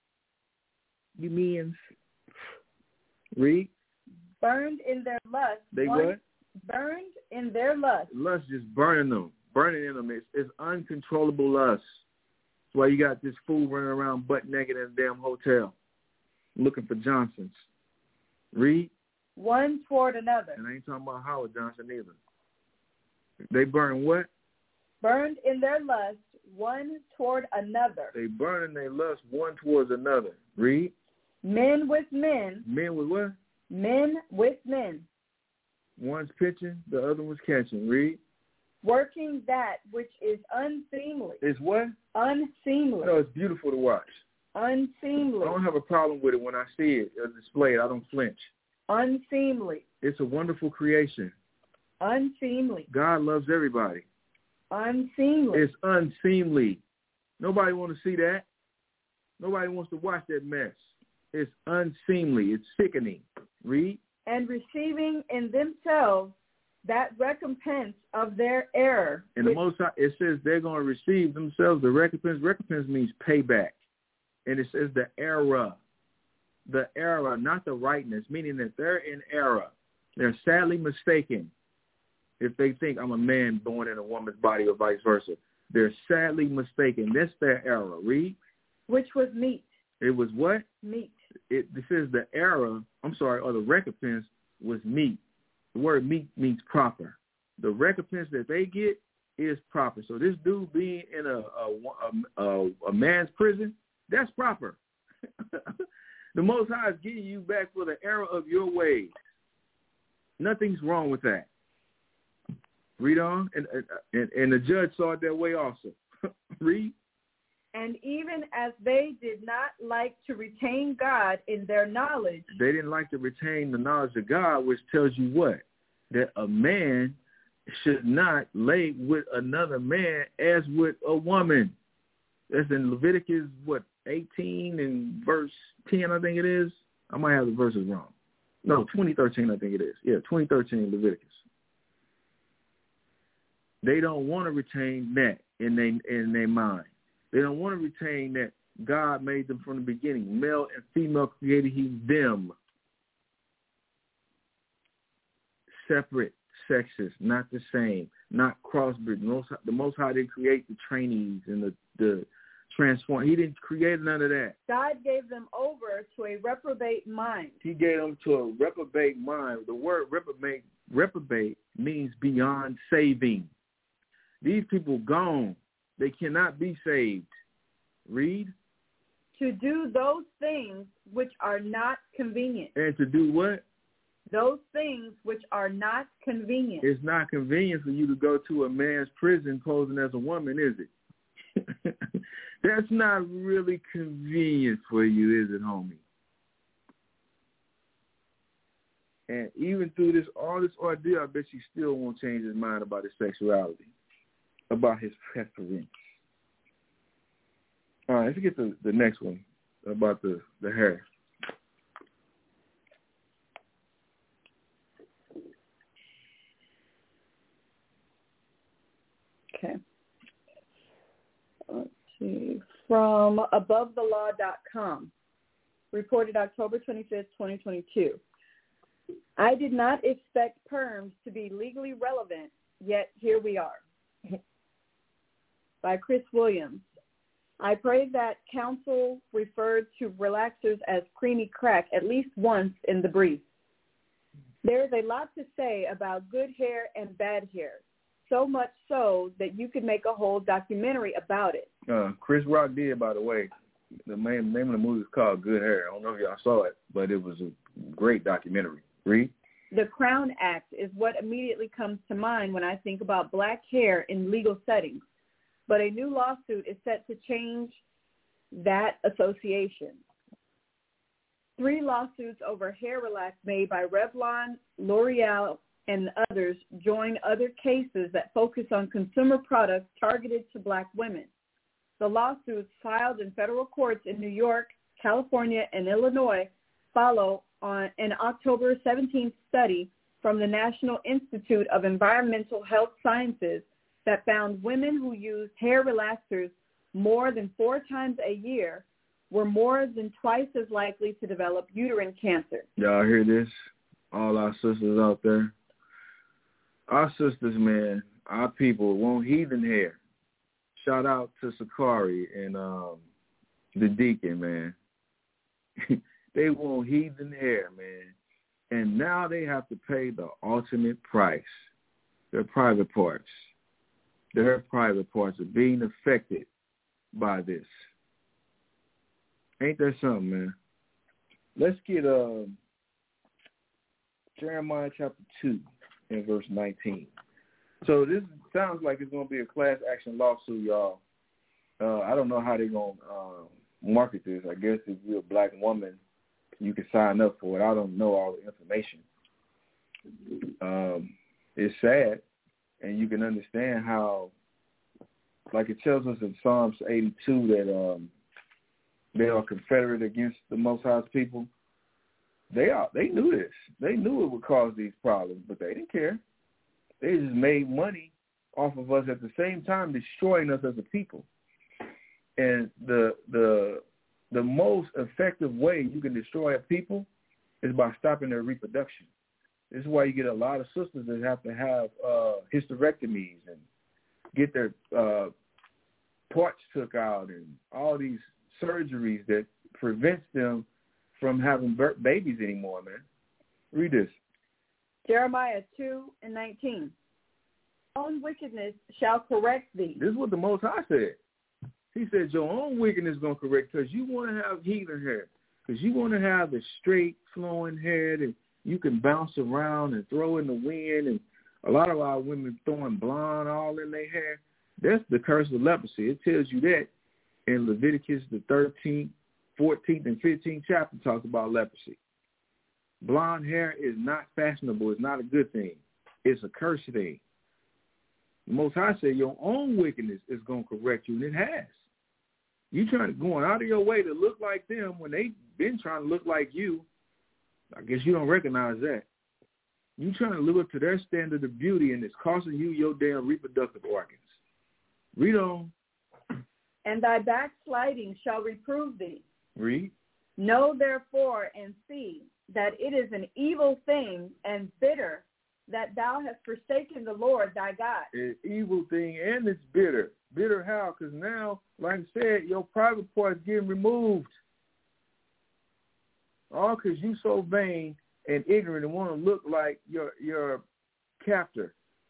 You means. Read. Burned in their lust. They what? Burned in their lust. Lust just burning them. Burning in them. It's uncontrollable lust. That's why you got this fool running around butt naked in a damn hotel looking for Johnsons. Read. One toward another. And I ain't talking about Howard Johnson either. They burn what? Burned in their lust, one toward another. They burn in their lust one towards another. Read. Men with men. Men with what? Men with men. One's pitching, the other one's catching. Read. Working that which is unseemly. It's what? Unseemly. No, it's beautiful to watch. Unseemly. I don't have a problem with it when I see it displayed. I don't flinch. Unseemly. It's a wonderful creation. Unseemly. God loves everybody. Unseemly. It's unseemly. Nobody wants to see that. Nobody wants to watch that mess. It's unseemly. It's sickening. Read. And receiving in themselves that recompense of their error. And the Most High, it says they're going to receive themselves the recompense. Recompense means payback. And it says the error. The error, not the rightness, meaning that they're in error. They're sadly mistaken if they think I'm a man born in a woman's body or vice versa. They're sadly mistaken. That's their error. Read. Which was meat. It was what? Meat. It says the error, or the recompense was meat. The word meat means proper. The recompense that they get is proper. So this dude being in a man's prison, that's proper. The Most High is getting you back for the error of your ways. Nothing's wrong with that. Read on. And the judge saw it that way also. Read. And even as they did not like to retain God in their knowledge. They didn't like to retain the knowledge of God, which tells you what? That a man should not lay with another man as with a woman. That's in Leviticus, 18 and verse 10, I think it is. I might have the verses wrong. No, 2013, I think it is. Yeah, 2013 Leviticus. They don't want to retain that in their mind. They don't want to retain that God made them from the beginning. Male and female created he them. Separate sexes, not the same, not crossbreed. The Most High didn't create the trainees and the transform. He didn't create none of that. God gave them over to a reprobate mind. He gave them to a reprobate mind. The word reprobate means beyond saving. These people gone. They cannot be saved. Read. To do those things which are not convenient. And to do what? Those things which are not convenient. It's not convenient for you to go to a man's prison posing as a woman, is it? That's not really convenient for you, is it, homie? And even through all this ordeal, I bet you still won't change his mind about his sexuality, about his preference. All right, let's get to the next one about the hair. Okay. Let's see. From AboveTheLaw.com, reported October 25th, 2022. I did not expect perms to be legally relevant, yet here we are. By Chris Williams. I pray that counsel referred to relaxers as creamy crack at least once in the brief. There is a lot to say about good hair and bad hair, so much so that you could make a whole documentary about it. Chris Rock did, by the way. The name of the movie is called Good Hair. I don't know if y'all saw it, but it was a great documentary. Read. The Crown Act is what immediately comes to mind when I think about black hair in legal settings, but a new lawsuit is set to change that association. 3 lawsuits over hair relax made by Revlon, L'Oreal, and others join other cases that focus on consumer products targeted to black women. The lawsuits filed in federal courts in New York, California, and Illinois follow on an October 17th study from the National Institute of Environmental Health Sciences that found women who used hair relaxers more than 4 times a year were more than twice as likely to develop uterine cancer. Y'all hear this? All our sisters out there. Our sisters, man, our people want heathen hair. Shout out to Sakari and the Deacon, man. They want heathen hair, man. And now they have to pay the ultimate price. Their private parts. Their private parts are being affected by this. Ain't that something, man? Let's get Jeremiah chapter 2 and verse 19. So this sounds like it's going to be a class action lawsuit, y'all. I don't know how they're going to market this. I guess if you're a black woman, you can sign up for it. I don't know all the information. It's sad, and you can understand how, like it tells us in Psalms 82 that they are confederate against the Most High's people. They knew this. They knew it would cause these problems, but they didn't care. They just made money off of us at the same time, destroying us as a people. And the most effective way you can destroy a people is by stopping their reproduction. This is why you get a lot of sisters that have to have hysterectomies and get their parts took out and all these surgeries that prevents them from having babies anymore, man. Read this. Jeremiah 2 and 19. Own wickedness shall correct thee. This is what the Most High said. He said, your own wickedness is going to correct because you want to have heathen hair, because you want to have the straight flowing hair that you can bounce around and throw in the wind. And a lot of our women throwing blonde all in their hair. That's the curse of leprosy. It tells you that in Leviticus, the 13th, 14th, and 15th chapter talks about leprosy. Blonde hair is not fashionable. It's not a good thing. It's a curse thing. The Most High said your own wickedness is going to correct you, and it has. You going out of your way to look like them when they've been trying to look like you. I guess you don't recognize that. You trying to live up to their standard of beauty, and it's costing you your damn reproductive organs. Read on. And thy backsliding shall reprove thee. Read. Know therefore and see that it is an evil thing and bitter that thou hast forsaken the Lord thy God. It's an evil thing and it's bitter. Bitter how? Because now, like I said, your private part is getting removed. All because you so vain and ignorant and want to look like your captor.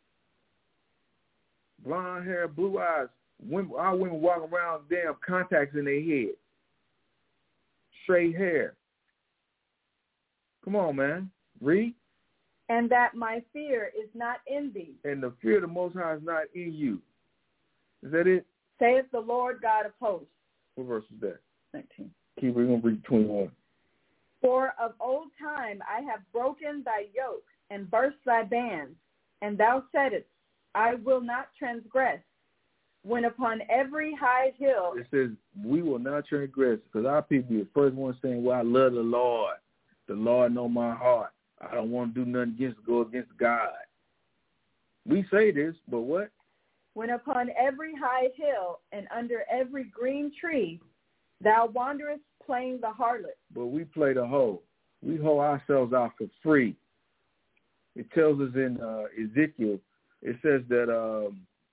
Blonde hair, blue eyes. Our women walk around with damn contacts in their head. Straight hair. Come on, man. Read. And that my fear is not in thee. And the fear of the Most High is not in you. Is that it? Saith the Lord God of hosts. What verse is that? 19. Keep reading, read 21. For of old time I have broken thy yoke and burst thy bands, and thou saidst, I will not transgress. When upon every high hill. It says, we will not transgress, because our people be the first one saying, well, I love the Lord. The Lord know my heart. I don't want to do nothing go against God. We say this, but what? When upon every high hill and under every green tree thou wanderest playing the harlot. But we play the hoe. We hoe ourselves out for free. It tells us in Ezekiel, it says that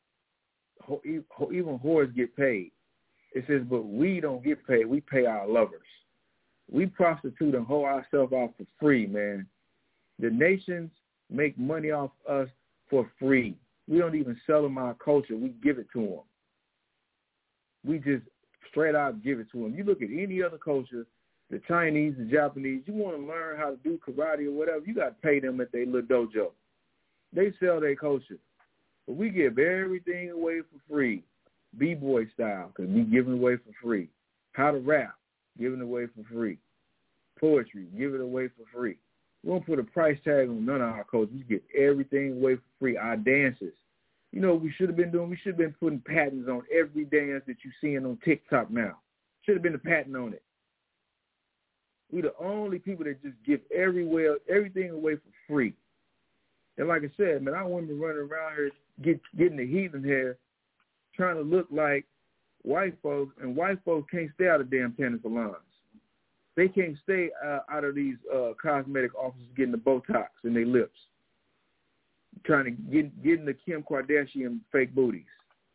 even whores get paid. It says, but we don't get paid. We pay our lovers. We prostitute and hoe ourselves out for free, man. The nations make money off us for free. We don't even sell them our culture. We give it to them. We just straight out give it to them. You look at any other culture, the Chinese, the Japanese, you want to learn how to do karate or whatever, you got to pay them at their little dojo. They sell their culture. But we give everything away for free, B-boy style, because we giving away for free. How to rap, giving away for free. Poetry, give it away for free. We won't put a price tag on none of our culture. We get everything away for free. Our dances. You know what we should have been doing? We should have been putting patents on every dance that you're seeing on TikTok now. Should have been a patent on it. We're the only people that just give everything away for free. And like I said, man, our women running around here getting the heathen hair, trying to look like white folks, and white folks can't stay out of damn tanning salons. They can't stay out of these cosmetic offices getting the Botox in their lips, trying to getting the Kim Kardashian fake booties.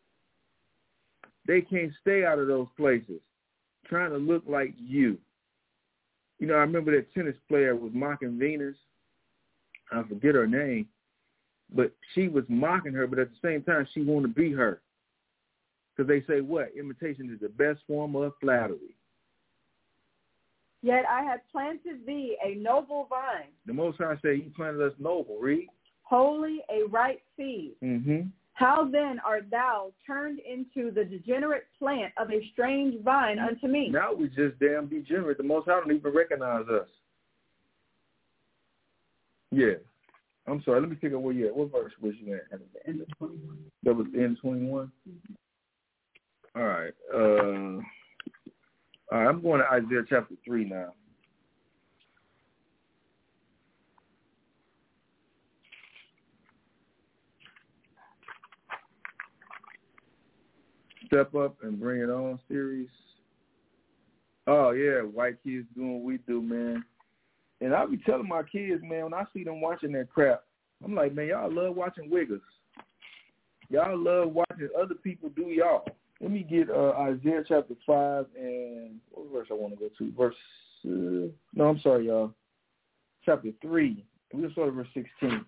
They can't stay out of those places, trying to look like you. You know, I remember that tennis player was mocking Venus. I forget her name, but she was mocking her, but at the same time, she wanted to be her. Because they say what? Imitation is the best form of flattery. Yet I have planted thee a noble vine. The Most High say he planted us noble, read. Holy, a right seed. Mm-hmm. How then art thou turned into the degenerate plant of a strange vine unto me? Now we just damn degenerate. The Most High don't even recognize us. Yeah. I'm sorry. Let me figure out where you at. What verse was you at? At the end of 21. That was the end of 21? Mm-hmm. All right. All right. I'm going to Isaiah chapter 3 now. Step Up and Bring It On series. Oh, yeah. White kids doing what we do, man. And I be telling my kids, man, when I see them watching that crap, I'm like, man, y'all love watching wiggers. Y'all love watching other people do y'all. Let me get Isaiah chapter 5 and what verse I want to go to? No, I'm sorry, y'all. Chapter 3. We'll start at verse 16.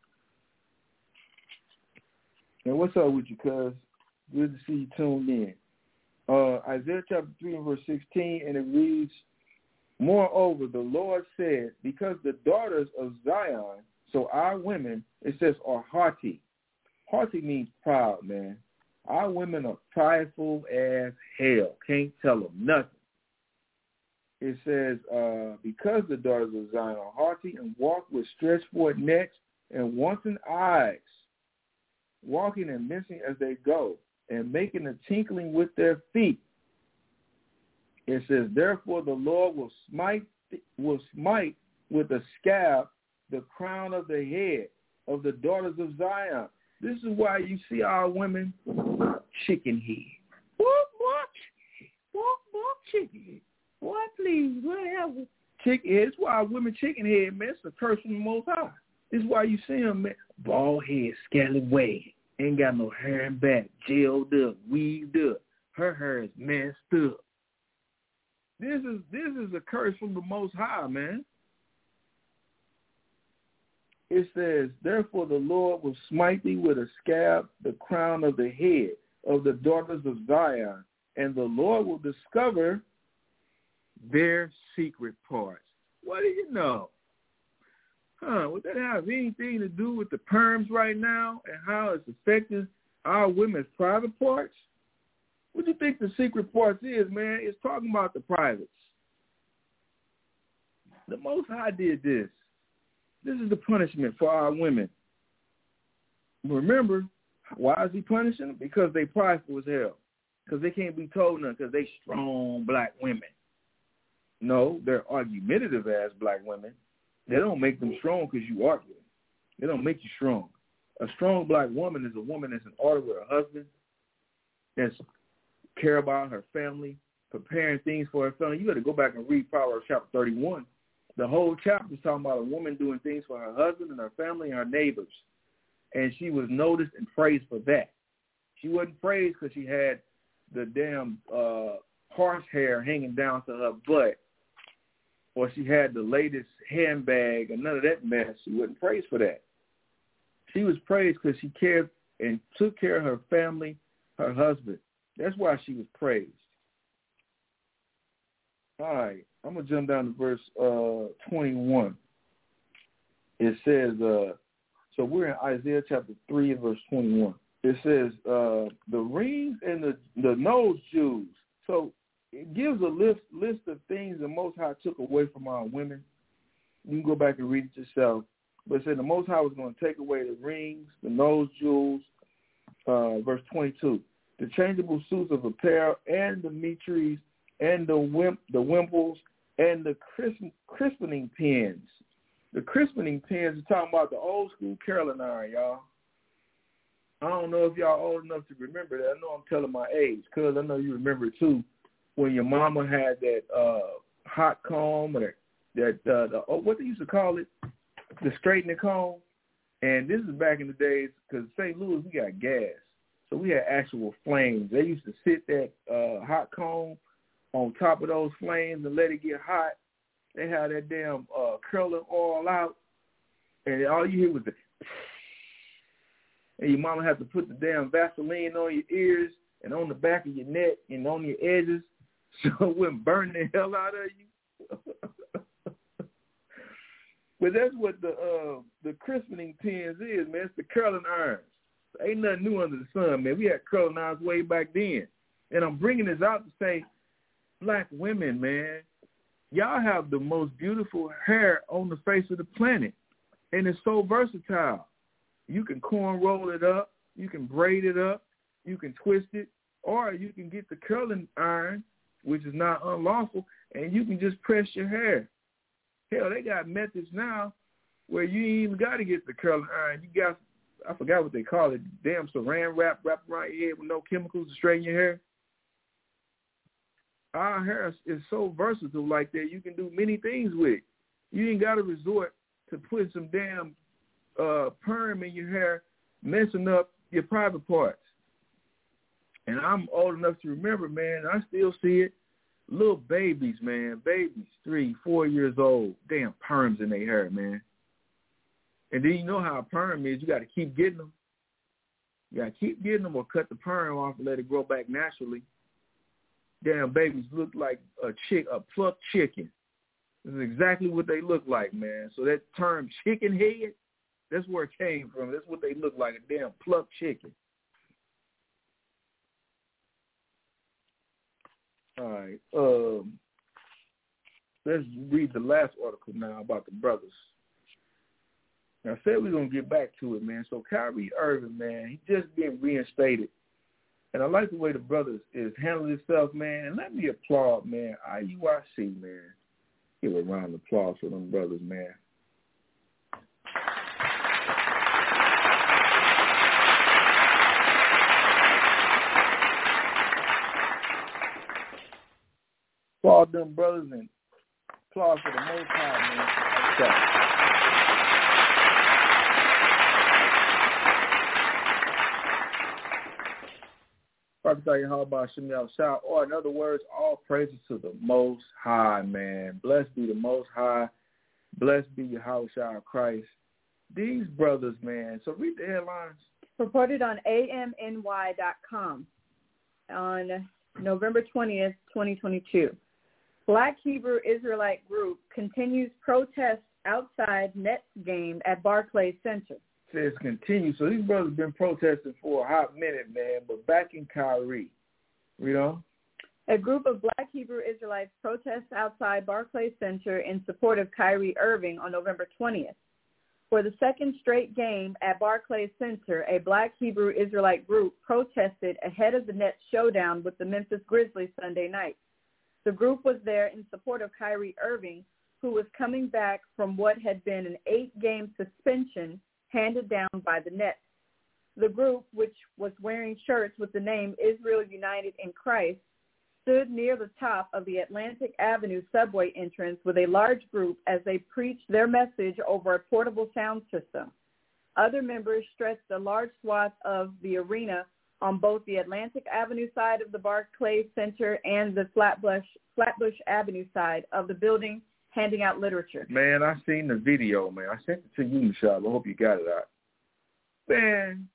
And what's up with you, cuz? Good to see you tuned in. Isaiah chapter 3 and verse 16, and it reads, Moreover, the Lord said, because the daughters of Zion, so our women, it says, are haughty. Haughty means proud, man. Our women are prideful as hell. Can't tell them nothing. It says, because the daughters of Zion are haughty and walk with stretched forth necks and wanton eyes, walking and missing as they go, and making a tinkling with their feet. It says, therefore the Lord will smite with a scab, the crown of the head of the daughters of Zion. This is why you see our women chicken head. What? Chicken head. What, please? Whatever. Chicken head. It's why our women chicken head, man. It's a curse from the Most High. This is why you see them, man. Bald head, scallywag. Ain't got no hair and back. Gelled up, weaved up. Her hair is messed up. This is a curse from the Most High, man. It says, therefore the Lord will smite thee with a scab, the crown of the head of the daughters of Zion, and the Lord will discover their secret parts. What do you know? Would that have anything to do with the perms right now and how it's affecting our women's private parts? What do you think the secret parts is, man? It's talking about the privates. The Most High did this. This is the punishment for our women. Remember, why is he punishing them? Because they prideful as hell. Because they can't be told nothing because they strong black women. No, they're argumentative as black women. They don't make them strong because you argue. They don't make you strong. A strong black woman is a woman that's in order with her husband, that's care about her family, preparing things for her family. You got to go back and read Proverbs chapter 31. The whole chapter is talking about a woman doing things for her husband and her family and her neighbors. And she was noticed and praised for that. She wasn't praised because she had the damn horse hair hanging down to her butt, or she had the latest handbag and none of that mess. She wasn't praised for that. She was praised because she cared and took care of her family, her husband. That's why she was praised. All right, I'm going to jump down to verse 21. It says, so we're in Isaiah chapter 3 and verse 21. It says, the rings and the nose jewels. So it gives a list of things the Most High took away from our women. You can go back and read it yourself. But it said the Most High was going to take away the rings, the nose jewels, verse 22. The changeable suits of apparel and the mitres and the wimples and the crispening pins. The crispening pins are talking about the old school curling iron, y'all. I don't know if y'all old enough to remember that. I know I'm telling my age, because I know you remember it too. When your mama had that hot comb or that what they used to call it, the straightening comb. And this is back in the days, because St. Louis, we got gas. So we had actual flames. They used to sit that hot comb on top of those flames and let it get hot. They had that damn curling oil out, and all you hear was the and your mama had to put the damn Vaseline on your ears and on the back of your neck and on your edges so it wouldn't burn the hell out of you. But that's what the crispening pins is, man. It's the curling irons. Ain't nothing new under the sun, man. We had curling irons way back then. And I'm bringing this out to say, black women, man, y'all have the most beautiful hair on the face of the planet. And it's so versatile. You can corn roll it up. You can braid it up. You can twist it. Or you can get the curling iron, which is not unlawful, and you can just press your hair. Hell, they got methods now where you ain't even got to get the curling iron. You got, I forgot what they call it, damn saran wrap wrapped around your head with no chemicals to straighten your hair. Our hair is so versatile like that. You can do many things with it. You ain't got to resort to putting some damn perm in your hair, messing up your private parts. And I'm old enough to remember, man, I still see it. Little babies, man, babies, 3, 4 years old, damn perms in their hair, man. And then you know how a perm is. You got to keep getting them. You got to keep getting them or cut the perm off and let it grow back naturally. Damn babies look like a plucked chicken. This is exactly what they look like, man. So that term chicken head, that's where it came from. That's what they look like, a damn plucked chicken. All right. Let's read the last article now about the brothers. Now, I said we're going to get back to it, man. So Kyrie Irving, man, he just been reinstated. And I like the way the brothers is handling himself, man. And let me applaud, man, IUIC, man. Give a round of applause for them brothers, man. Applaud them brothers and applause for the Most High, man. Or in other words, all praises to the Most High, man. Blessed be the Most High. Blessed be Yahushua Christ. These brothers, man. So read the headlines. Reported on amny.com on November 20th, 2022. Black Hebrew Israelite group continues protests outside Nets game at Barclays Center. Says continue. So these brothers have been protesting for a hot minute, man, but back in Kyrie, you know? A group of Black Hebrew Israelites protests outside Barclays Center in support of Kyrie Irving on November 20th. For the second straight game at Barclays Center, a Black Hebrew Israelite group protested ahead of the Nets showdown with the Memphis Grizzlies Sunday night. The group was there in support of Kyrie Irving, who was coming back from what had been an 8-game suspension handed down by the Nets. The group, which was wearing shirts with the name Israel United in Christ, stood near the top of the Atlantic Avenue subway entrance with a large group as they preached their message over a portable sound system. Other members stretched a large swath of the arena on both the Atlantic Avenue side of the Barclays Center and the Flatbush Avenue side of the building, handing out literature. Man, I seen the video, man. I sent it to you, Michelle. I hope you got it out. Man,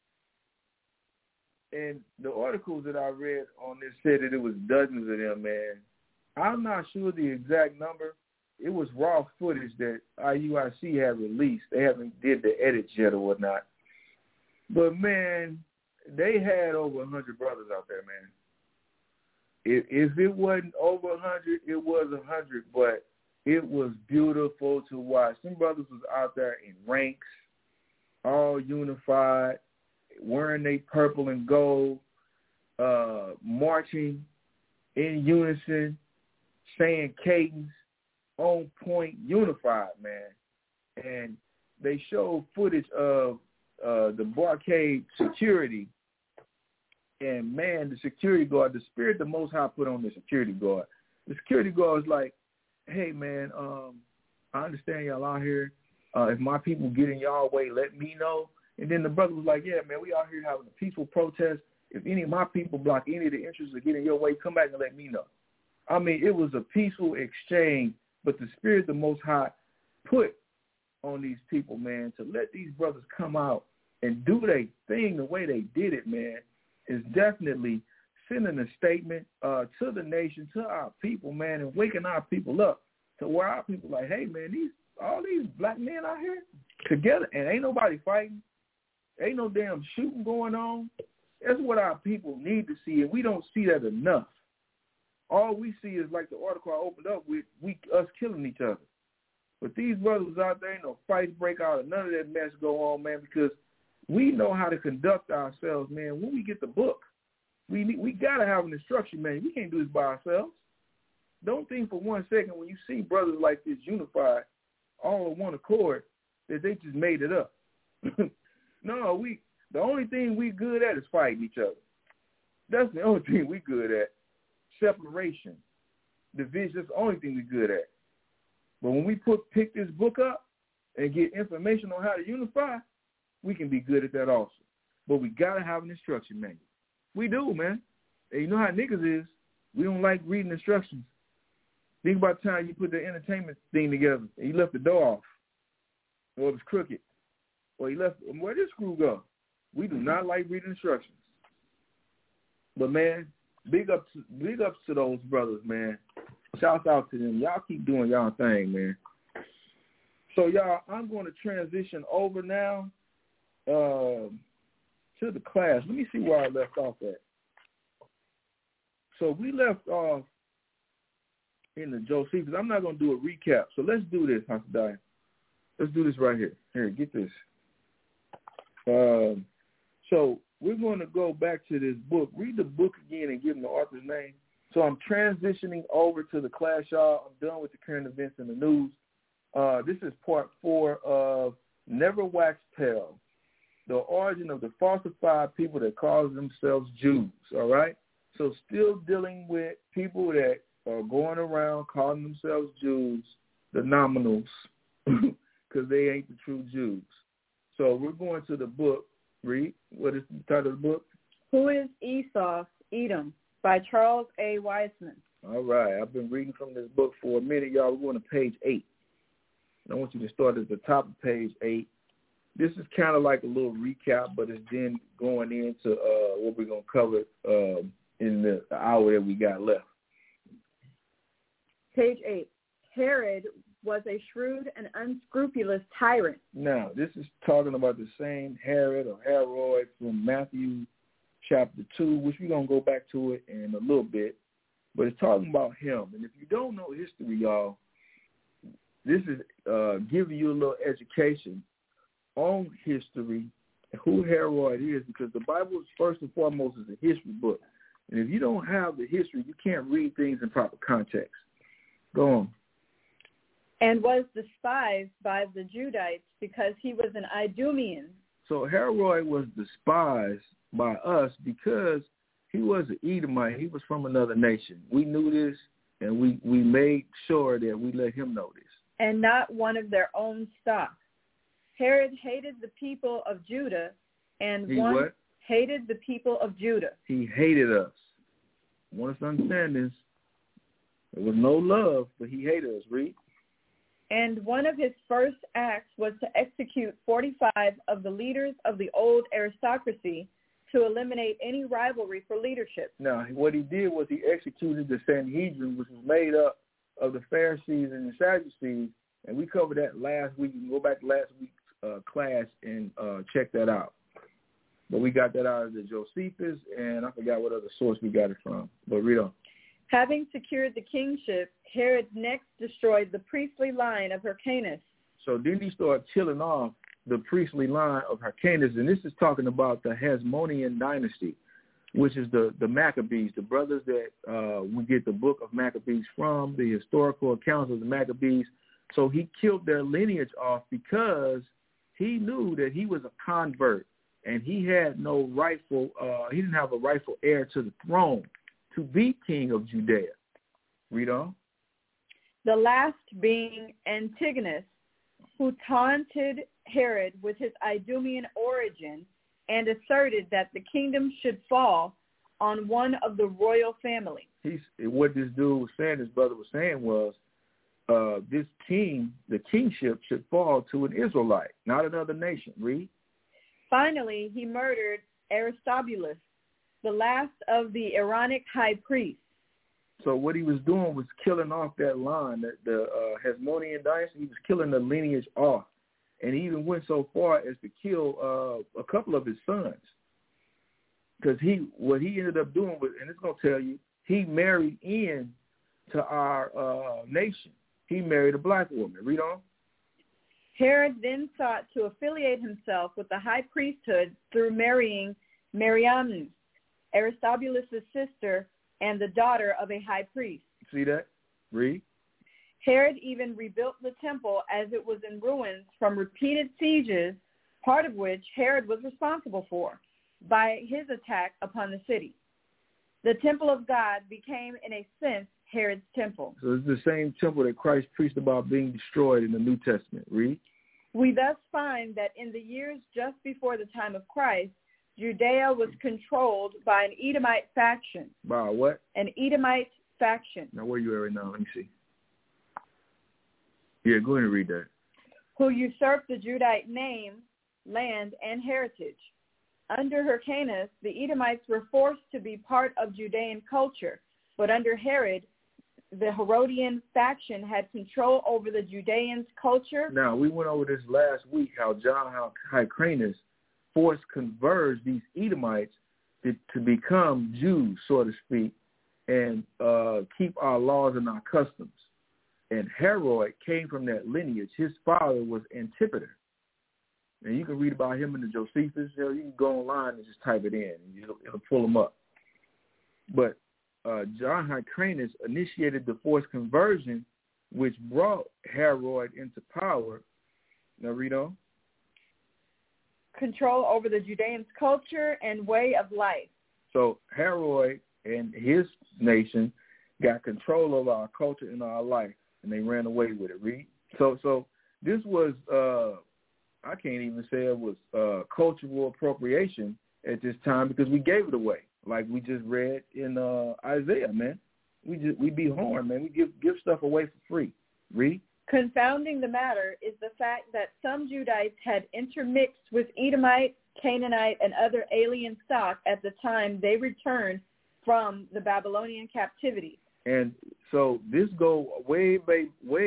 and the articles that I read on this said that it was dozens of them, man. I'm not sure the exact number. It was raw footage that IUIC had released. They haven't did the edits yet or whatnot. But, man, they had over 100 brothers out there, man. If it wasn't over 100, it was 100, but it was beautiful to watch. Some brothers was out there in ranks, all unified, wearing their purple and gold, marching in unison, saying cadence, on point, unified, man. And they showed footage of the Barcade security. And, man, the security guard, the spirit the Most High put on the security guard. The security guard was like, hey, man, I understand y'all out here. If my people get in y'all way, let me know. And then the brother was like, yeah, man, we out here having a peaceful protest. If any of my people block any of the entrances or get in your way, come back and let me know. I mean, it was a peaceful exchange, but the spirit the Most High put on these people, man, to let these brothers come out and do their thing the way they did it, man, is definitely sending a statement to the nation, to our people, man, and waking our people up to where our people like, hey, man, all these black men out here together, and ain't nobody fighting. Ain't no damn shooting going on. That's what our people need to see, and we don't see that enough. All we see is like the article I opened up with, us killing each other. But these brothers out there, ain't no fights break out, and none of that mess go on, man, because we know how to conduct ourselves, man. When we get the book, we got to have an instruction, man. We can't do this by ourselves. Don't think for 1 second when you see brothers like this unified, all on one accord, that they just made it up. No, the only thing we good at is fighting each other. That's the only thing we good at. Separation, division, that's the only thing we good at. But when we pick this book up and get information on how to unify, we can be good at that also. But we got to have an instruction manual. We do, man. And you know how niggas is. We don't like reading instructions. Think about the time you put the entertainment thing together and you left the door off, or it was crooked, or you left, where did the screw go? We do not like reading instructions. But, man, big ups to those brothers, man. Shouts out to them. Y'all keep doing y'all thing, man. So, y'all, I'm going to transition over now to the class. Let me see where I left off at. So we left off in the Josephus. I'm not going to do a recap. So let's do this, Hasadai. Let's do this right here. Here, get this. So we're going to go back to this book. Read the book again and give them the author's name. So I'm transitioning over to the class, y'all. I'm done with the current events in the news. This is part 4 of Never Wax Pale, the origin of the falsified people that call themselves Jews, all right? So still dealing with people that are going around calling themselves Jews, the nominals, because they ain't the true Jews. So we're going to the book. Read. What is the title of the book? Who is Esau, Edom, by Charles A. Wiseman. All right. I've been reading from this book for a minute, y'all. We're going to page 8. I want you to start at the top of page 8. This is kind of like a little recap, but it's then going into what we're going to cover in the hour that we got left. Page 8. Herod was a shrewd and unscrupulous tyrant. Now, this is talking about the same Herod or Herod from Matthew chapter 2, which we're going to go back to it in a little bit. But it's talking about him. And if you don't know history, y'all, this is giving you a little education on history and who Herod is, because the Bible is first and foremost is a history book. And if you don't have the history, you can't read things in proper context. Go on. And was despised by the Judites because he was an Idumean. So Herod was despised by us because he was an Edomite. He was from another nation. We knew this, and we made sure that we let him know this. And not one of their own stock. Herod hated the people of Judah, and hated the people of Judah. He hated us. I want us to understand this. There was no love, but he hated us. Read. And one of his first acts was to execute 45 of the leaders of the old aristocracy to eliminate any rivalry for leadership. Now, what he did was he executed the Sanhedrin, which was made up of the Pharisees and the Sadducees, and we covered that last week. You can go back to last week's class and check that out. But we got that out of the Josephus, and I forgot what other source we got it from. But read on. Having secured the kingship, Herod next destroyed the priestly line of Hyrcanus. So then he started killing off the priestly line of Hyrcanus, and this is talking about the Hasmonean dynasty, which is the Maccabees, the brothers that we get the book of Maccabees from, the historical accounts of the Maccabees. So he killed their lineage off because he knew that he was a convert, and he had no rightful, he didn't have a rightful heir to the throne to be king of Judea. Read on. The last being Antigonus, who taunted Herod with his Idumean origin and asserted that the kingdom should fall on one of the royal family. What this dude was saying, his brother was saying was, this king, the kingship should fall to an Israelite, not another nation. Read. Finally, he murdered Aristobulus, the last of the Aaronic high priests. So what he was doing was killing off that line, the Hasmonean dynasty. He was killing the lineage off. And he even went so far as to kill a couple of his sons. Because what he ended up doing was, and it's going to tell you, he married in to our nation. He married a black woman. Read on. Herod then sought to affiliate himself with the high priesthood through marrying Mariamne, Aristobulus' sister and the daughter of a high priest. See that? Read. Herod even rebuilt the temple as it was in ruins from repeated sieges, part of which Herod was responsible for, by his attack upon the city. The temple of God became, in a sense, Herod's temple. So it's the same temple that Christ preached about being destroyed in the New Testament. Read. We thus find that in the years just before the time of Christ, Judea was controlled by an Edomite faction. By what? An Edomite faction. Now, where are you at right now? Let me see. Yeah, go ahead and read that. Who usurped the Judite name, land, and heritage. Under Hyrcanus, the Edomites were forced to be part of Judean culture, but under Herod, the Herodian faction had control over the Judeans' culture. Now, we went over this last week, how Hyrcanus forced converged these Edomites to become Jews, so to speak, and keep our laws and our customs. And Herod came from that lineage. His father was Antipater. And you can read about him in the Josephus. You can go online and just type it in, and it'll pull him up. But John Hyrcanus initiated the forced conversion, which brought Herod into power. Now read on. Control over the Judeans' culture and way of life. So Herod and his nation got control over our culture and our life, and they ran away with it. Read. So this was, I can't even say it was cultural appropriation at this time because we gave it away, like we just read in Isaiah, man. We be horned, man. We give stuff away for free. Read. Confounding the matter is the fact that some Judites had intermixed with Edomite, Canaanite, and other alien stock at the time they returned from the Babylonian captivity. And so this go way back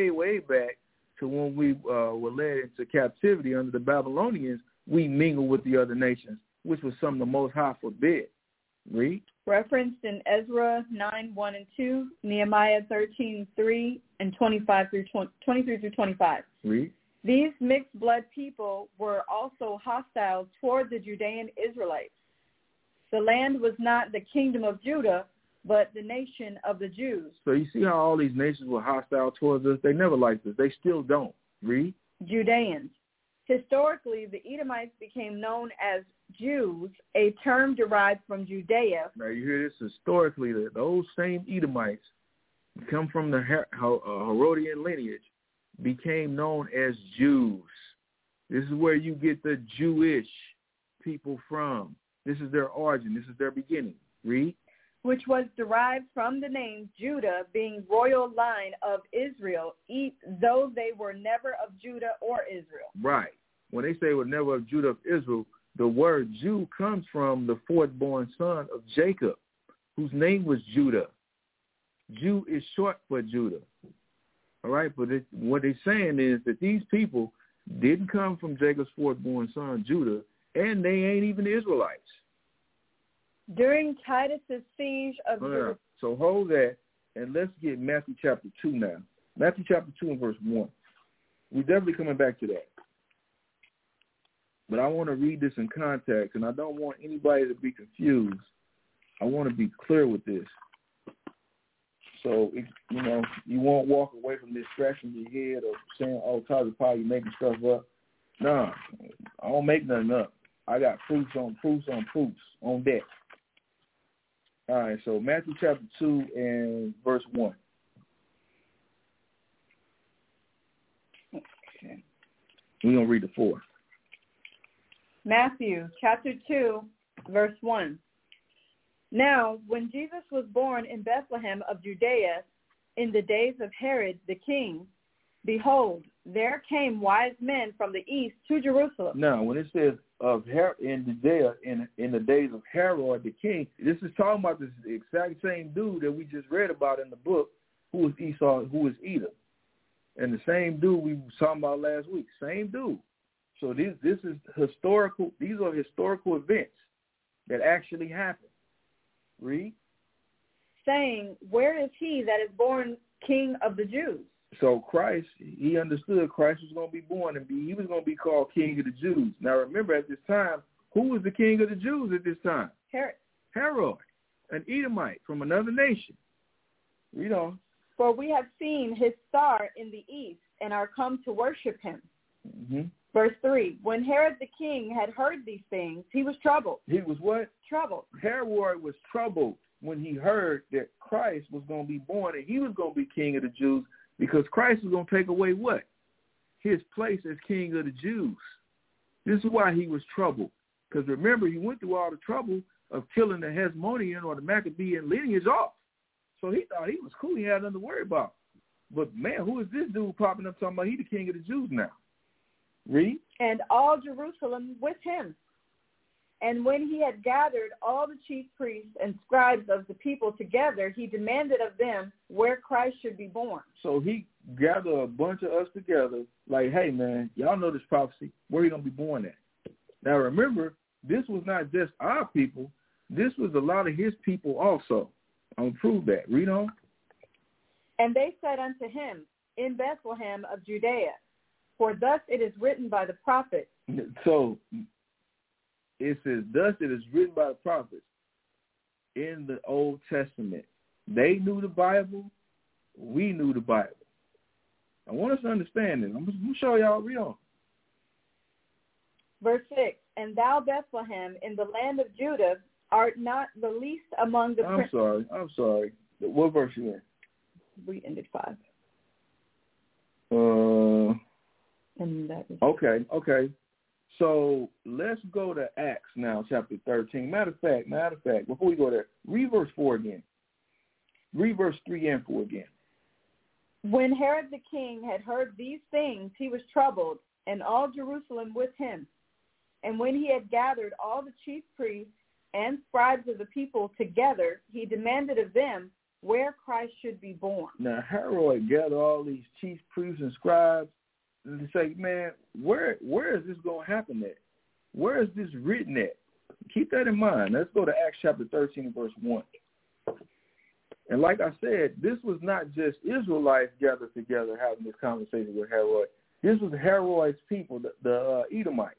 to when we were led into captivity under the Babylonians. We mingled with the other nations, which was something the Most High forbid. Read. Referenced in Ezra 9:1-2, Nehemiah 13:3, and 23 through 25. Read. These mixed blood people were also hostile toward the Judean Israelites. The land was not the kingdom of Judah, but the nation of the Jews. So you see how all these nations were hostile towards us? They never liked us. They still don't. Read. Judeans. Historically, the Edomites became known as Jews, a term derived from Judea. Now you hear this historically, that those same Edomites come from the Herodian lineage, became known as Jews. This is where you get the Jewish people from. This is their origin. This is their beginning. Read. Which was derived from the name Judah, being royal line of Israel, though they were never of Judah or Israel. Right. When they say were never of Judah or Israel, the word Jew comes from the fourth-born son of Jacob, whose name was Judah. Jew is short for Judah. All right, but what they're saying is that these people didn't come from Jacob's fourth-born son, Judah, and they ain't even Israelites. During Titus's siege of Jerusalem. So hold that, and let's get Matthew chapter 2 now. Matthew chapter 2 and verse 1. We're definitely coming back to that. But I want to read this in context, and I don't want anybody to be confused. I want to be clear with this. So, you won't walk away from this scratching your head or saying, oh, Taza Pie, you making stuff up. No, I don't make nothing up. I got proofs on proofs on proofs on that. All right, so Matthew chapter 2 and verse 1. Okay. We're going to read the 4. Matthew chapter 2, verse 1. Now, when Jesus was born in Bethlehem of Judea in the days of Herod the king, behold, there came wise men from the east to Jerusalem. Now, when it says of in Judea in the days of Herod the king, this is talking about this exact same dude that we just read about in the book, who was Esau, who was Edom. And the same dude we were talking about last week, same dude. So this is historical. These are historical events that actually happened. Read. Saying, where is he that is born King of the Jews? So Christ, he understood Christ was going to be born and he was going to be called King of the Jews. Now remember, at this time, who was the King of the Jews at this time? Herod, an Edomite from another nation. Read on. For we have seen his star in the east and are come to worship him. Mm-hmm. Verse 3, when Herod the king had heard these things, he was troubled. He was what? Troubled. Herod was troubled when he heard that Christ was going to be born and he was going to be King of the Jews, because Christ was going to take away what? His place as King of the Jews. This is why he was troubled. Because remember, he went through all the trouble of killing the Hasmonean or the Maccabean lineage off. So he thought he was cool. He had nothing to worry about. But, man, who is this dude popping up talking about he the King of the Jews now? Read. And all Jerusalem with him. And when he had gathered all the chief priests and scribes of the people together, he demanded of them where Christ should be born. So he gathered a bunch of us together, like, hey, man, y'all know this prophecy. Where are you going to be born at? Now, remember, this was not just our people. This was a lot of his people also. I'm going to prove that. Read on. And they said unto him, in Bethlehem of Judea, for thus it is written by the prophets. So it says, thus it is written by the prophets in the Old Testament. They knew the Bible. We knew the Bible. I want us to understand this. I'm going to show y'all. Read on. Verse 6, and thou, Bethlehem, in the land of Judah, art not the least among the... I'm sorry. What verse you in? We ended 5. And that is... Okay. So let's go to Acts now, chapter 13. Matter of fact, before we go there, read verse 4 again. Read verse 3 and 4 again. When Herod the king had heard these things, he was troubled, and all Jerusalem with him. And when he had gathered all the chief priests and scribes of the people together, he demanded of them where Christ should be born. Now, Herod gathered all these chief priests and scribes and they say, man, where is this going to happen at? Where is this written at? Keep that in mind. Let's go to Acts chapter 13 and verse 1. And like I said, this was not just Israelites gathered together having this conversation with Herod. This was Herod's people, the Edomites.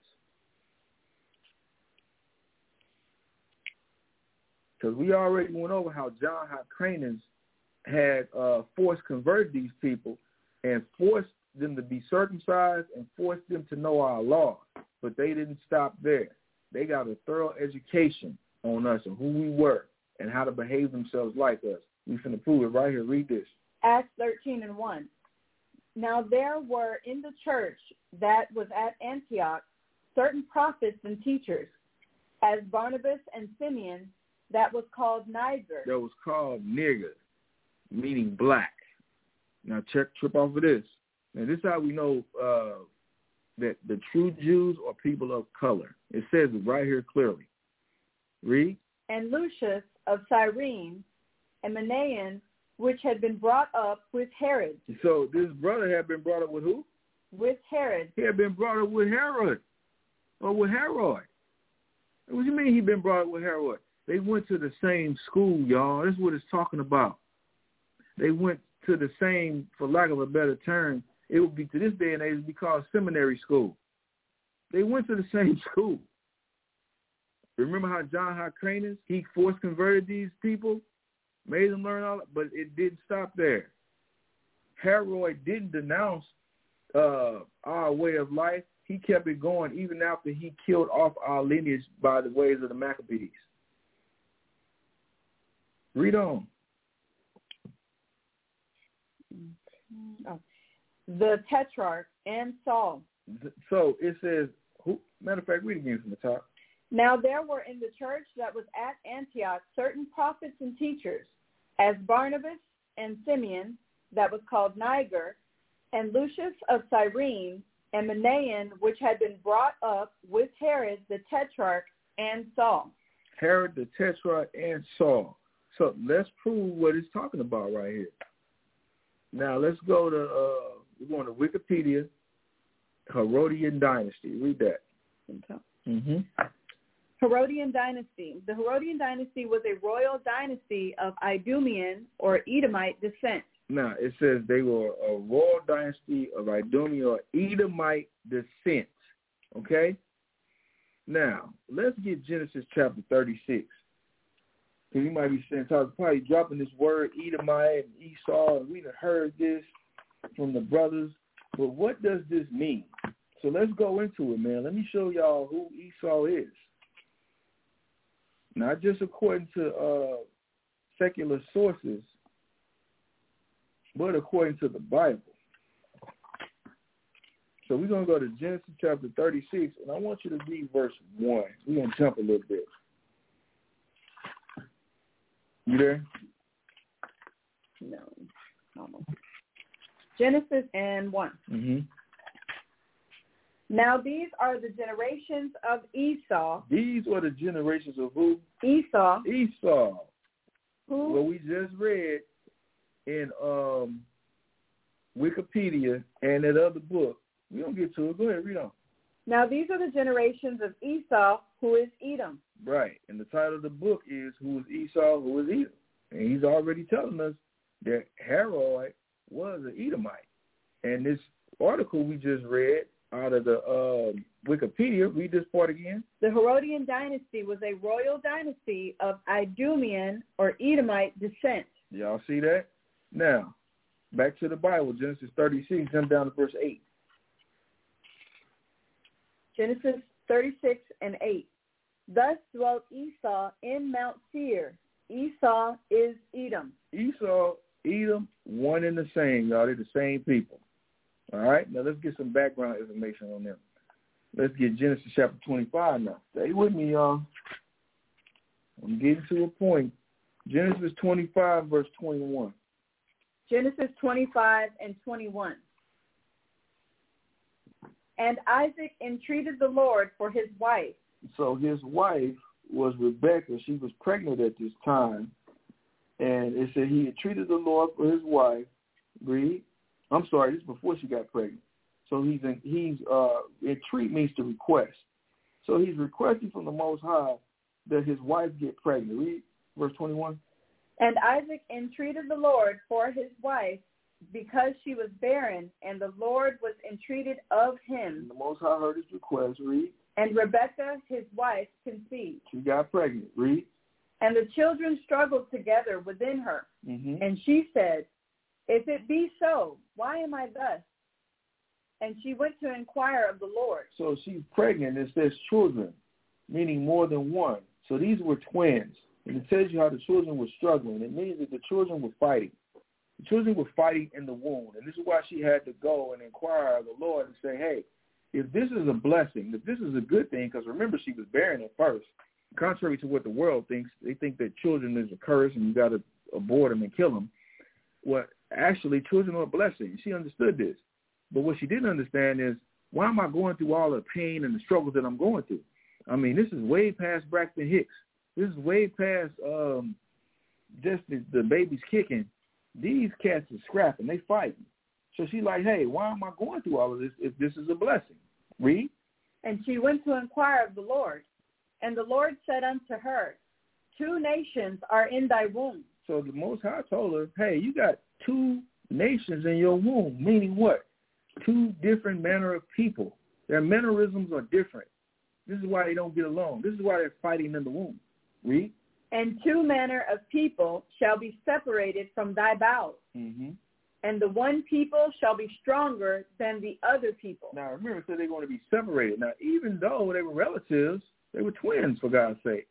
Because we already went over how John Hyrcanus had forced converted these people and forced them to be circumcised and forced them to know our law. But they didn't stop there. They got a thorough education on us and who we were and how to behave themselves like us. We finna prove it right here. Read this. Acts 13 and 1. Now there were in the church that was at Antioch certain prophets and teachers, as Barnabas and Simeon, that was called Niger. That was called nigger, meaning black. Now trip off of this. Now this is how we know that the true Jews are people of color. It says it right here clearly. Read. And Lucius of Cyrene, and Manaen, which had been brought up with Herod. So this brother had been brought up with who? With Herod. He had been brought up with Herod. Or with Herod. What do you mean he'd been brought up with Herod? They went to the same school, y'all. That's what it's talking about. They went to the same, for lack of a better term, it would be to this day and age, it would be called seminary school. They went to the same school. Remember how John Hyrcanus, he force converted these people, made them learn all, but it didn't stop there. Herod didn't denounce our way of life. He kept it going even after he killed off our lineage by the ways of the Maccabees. Read on. Oh. The Tetrarch and Saul. So it says, matter of fact, read again from the top. Now there were in the church that was at Antioch certain prophets and teachers, as Barnabas and Simeon, that was called Niger, and Lucius of Cyrene, and Manaen, which had been brought up with Herod the Tetrarch and Saul. Herod the Tetrarch and Saul. So let's prove what it's talking about right here. Now let's go to, we're going to Wikipedia, Herodian dynasty. Read that. Mm-hmm. Herodian dynasty. The Herodian dynasty was a royal dynasty of Idumean or Edomite descent. Now, it says they were a royal dynasty of Idumean or Edomite descent. Okay? Now, let's get Genesis chapter 36. Because you might be saying, probably dropping this word Edomite and Esau, and we done heard this from the brothers. But what does this mean? So let's go into it, man. Let me show y'all who Esau is. Not just according to secular sources, but according to the Bible. So we're going to go to Genesis chapter 36, and I want you to read verse 1. We're going to jump a little bit. You there? No. Almost. Genesis and 1. Mm-hmm. Now these are the generations of Esau. These are the generations of who? Esau. Esau. Who? What we just read in Wikipedia and that other book. We don't get to it. Go ahead, read on. Now these are the generations of Esau, who is Edom. Right. And the title of the book is Who is Esau, Who is Edom? And he's already telling us that Herod was an Edomite. And this article we just read out of the Wikipedia, read this part again. The Herodian dynasty was a royal dynasty of Idumean or Edomite descent. Y'all see that? Now, back to the Bible, Genesis 36, jump down to verse 8. Genesis 36 and 8. Thus dwelt Esau in Mount Seir. Esau is Edom. Esau, Edom, one and the same, y'all. They're the same people. All right? Now, let's get some background information on them. Let's get Genesis chapter 25 now. Stay with me, y'all. I'm getting to a point. Genesis 25, verse 21. Genesis 25 and 21. And Isaac entreated the Lord for his wife. So his wife was Rebekah. She was pregnant at this time. And it said he entreated the Lord for his wife. Read. I'm sorry, this is before she got pregnant. So entreat means to request. So he's requesting from the Most High that his wife get pregnant. Read verse 21. And Isaac entreated the Lord for his wife because she was barren, and the Lord was entreated of him. And the Most High heard his request. Read. And Rebekah, his wife, conceived. She got pregnant. Read. And the children struggled together within her. Mm-hmm. And she said, if it be so, why am I thus? And she went to inquire of the Lord. So she's pregnant. It says children, meaning more than one. So these were twins. And it tells you how the children were struggling. It means that the children were fighting. The children were fighting in the womb. And this is why she had to go and inquire of the Lord and say, hey, if this is a blessing, if this is a good thing, because remember she was barren at first. Contrary to what the world thinks, they think that children is a curse and you got to abort them and kill them. Well, actually, children are a blessing. She understood this. But what she didn't understand is, why am I going through all the pain and the struggles that I'm going through? I mean, this is way past Braxton Hicks. This is way past just the babies kicking. These cats are scrapping. They fighting. So she's like, hey, why am I going through all of this if this is a blessing? Read. And she went to inquire of the Lord. And the Lord said unto her, 2 nations are in thy womb. So the Most High told her, hey, you got 2 nations in your womb, meaning what? 2 different manner of people. Their mannerisms are different. This is why they don't get along. This is why they're fighting in the womb. Read. And 2 manner of people shall be separated from thy bowels. Mm-hmm. And the one people shall be stronger than the other people. Now, remember, so they're going to be separated. Now, even though they were relatives, they were twins, for God's sake.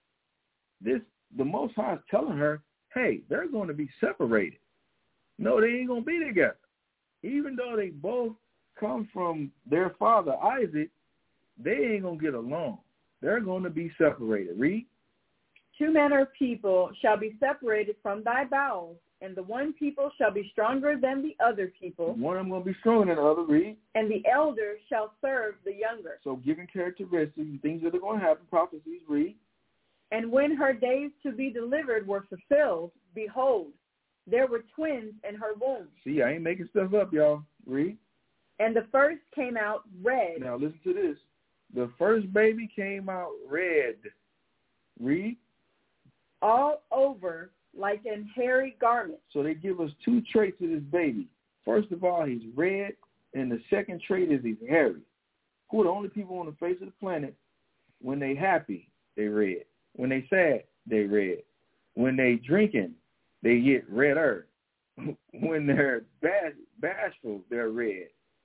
The Most High is telling her, hey, they're going to be separated. No, they ain't going to be together. Even though they both come from their father, Isaac, they ain't going to get along. They're going to be separated. Read. 2 manner of people shall be separated from thy bowels, and the one people shall be stronger than the other people. One of them going to be stronger than the other. Read. And the elder shall serve the younger. So given characteristics and things that are going to happen, prophecies. Read. And when her days to be delivered were fulfilled, behold, there were twins in her womb. See, I ain't making stuff up, y'all. Read. And the first came out red. Now listen to this. The first baby came out red. Read. All over like an hairy garment. So they give us 2 traits of this baby. First of all, he's red, and the second trait is he's hairy. Who are the only people on the face of the planet, when they happy, they red. When they sad, they red. When they drinking, they get redder. When they're bashful, they're red.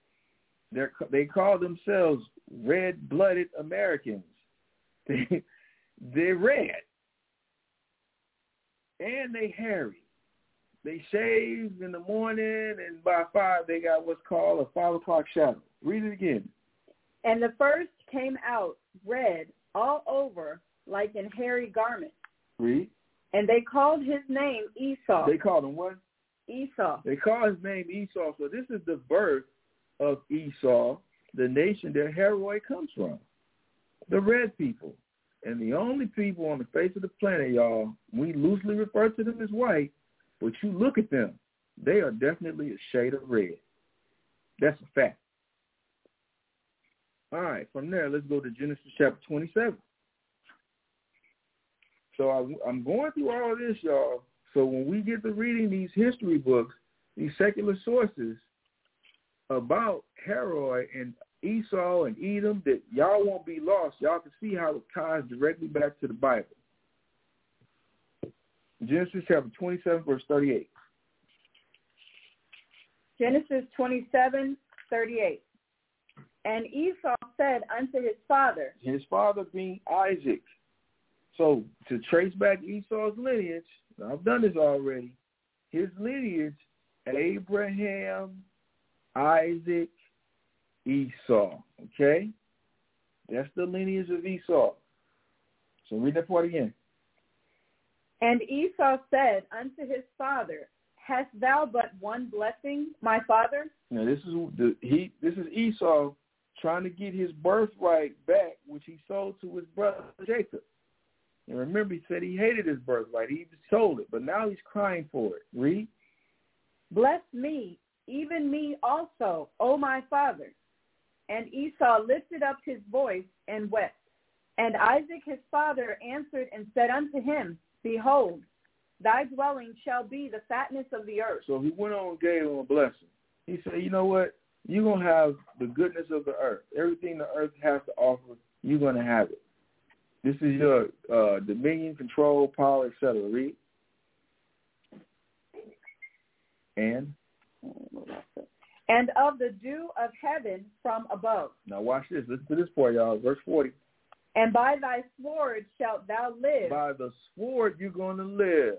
They call themselves red-blooded Americans. They're red. And they hairy. They shave in the morning, and by 5, they got what's called a 5 o'clock shadow. Read it again. And the first came out red all over like an hairy garment. Read. And they called his name Esau. They called him what? Esau. They called his name Esau. So this is the birth of Esau, the nation that Heroi comes from. The red people. And the only people on the face of the planet, y'all, we loosely refer to them as white, but you look at them, they are definitely a shade of red. That's a fact. All right, from there, let's go to Genesis chapter 27. So I'm going through all of this, y'all. So when we get to reading these history books, these secular sources about Heroi and Esau and Edom, that y'all won't be lost. Y'all can see how it ties directly back to the Bible. Genesis chapter 27, verse 38. Genesis 27:38. And Esau said unto his father being Isaac. So to trace back Esau's lineage, I've done this already. His lineage, Abraham, Isaac, Esau. Okay? That's the lineage of Esau. So read that part again. And Esau said unto his father, Hast thou but one blessing, my father? Now this is Esau trying to get his birthright back, which he sold to his brother Jacob. And remember, he said he hated his birthright. He sold it, but now he's crying for it. Read. Bless me, even me also, O my father. And Esau lifted up his voice and wept. And Isaac his father answered and said unto him, Behold, thy dwelling shall be the fatness of the earth. So he went on and gave him a blessing. He said, you know what? You're going to have the goodness of the earth. Everything the earth has to offer, you're going to have it. This is your dominion, control, power, etc. Read. And of the dew of heaven from above. Now watch this. Listen to this part, y'all. Verse 40. And by thy sword shalt thou live. By the sword you're going to live.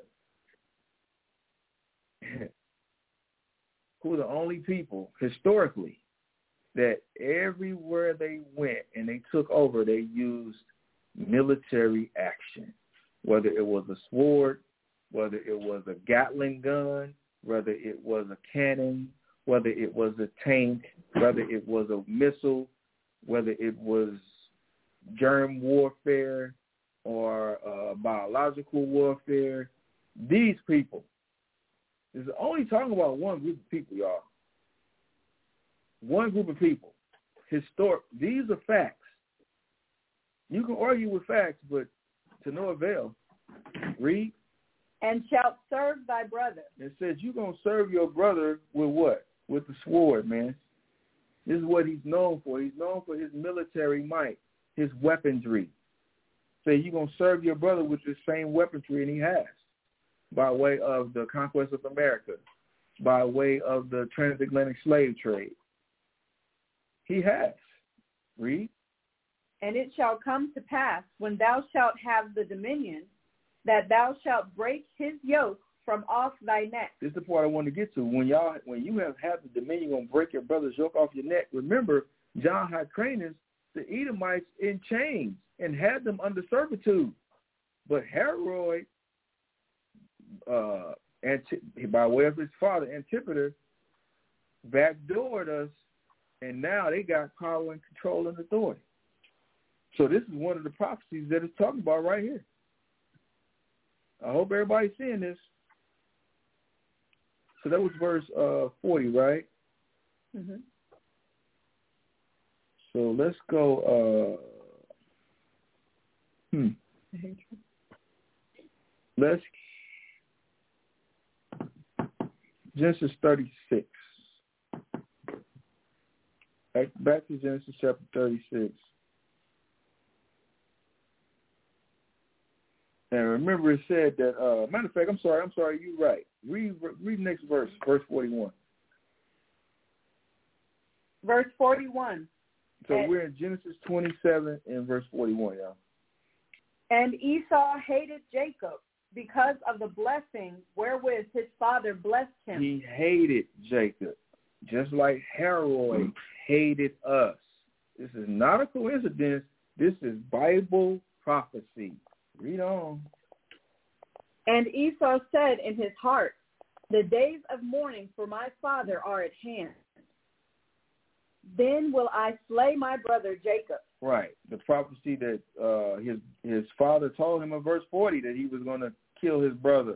Who are the only people, historically, that everywhere they went and they took over, they used military action. Whether it was a sword, whether it was a Gatling gun, whether it was a cannon, whether it was a tank, whether it was a missile, whether it was germ warfare or biological warfare, these people, is only talking about one group of people, y'all. One group of people. Historic. These are facts. You can argue with facts, but to no avail. Read. And shalt serve thy brother. It says you're going to serve your brother with what? With the sword, man. This is what he's known for. He's known for his military might, his weaponry. So you're going to serve your brother with the same weaponry, and he has, by way of the conquest of America, by way of the transatlantic slave trade. He has. Read. And it shall come to pass, when thou shalt have the dominion, that thou shalt break his yoke from off thy neck. This is the part I want to get to. When you have had the dominion, you're going to break your brother's yoke off your neck. Remember, John Hyrcanus, the Edomites in chains and had them under servitude. But Herod, by way of his father, Antipater, backdoored us, and now they got power and control and authority. So this is one of the prophecies that it's talking about right here. I hope everybody's seeing this. So that was verse 40, right? Mm-hmm. So let's go. Let's Genesis 36. Back to Genesis chapter 36. And remember, it said that. Matter of fact, I'm sorry. You're right. Read next verse 41. Verse 41. So we're in Genesis 27 and verse 41, y'all. And Esau hated Jacob because of the blessing wherewith his father blessed him. He hated Jacob, just like Herod hated us. This is not a coincidence. This is Bible prophecy. Read on. And Esau said in his heart, the days of mourning for my father are at hand. Then will I slay my brother Jacob. Right. The prophecy that his father told him in verse 40 that he was going to kill his brother.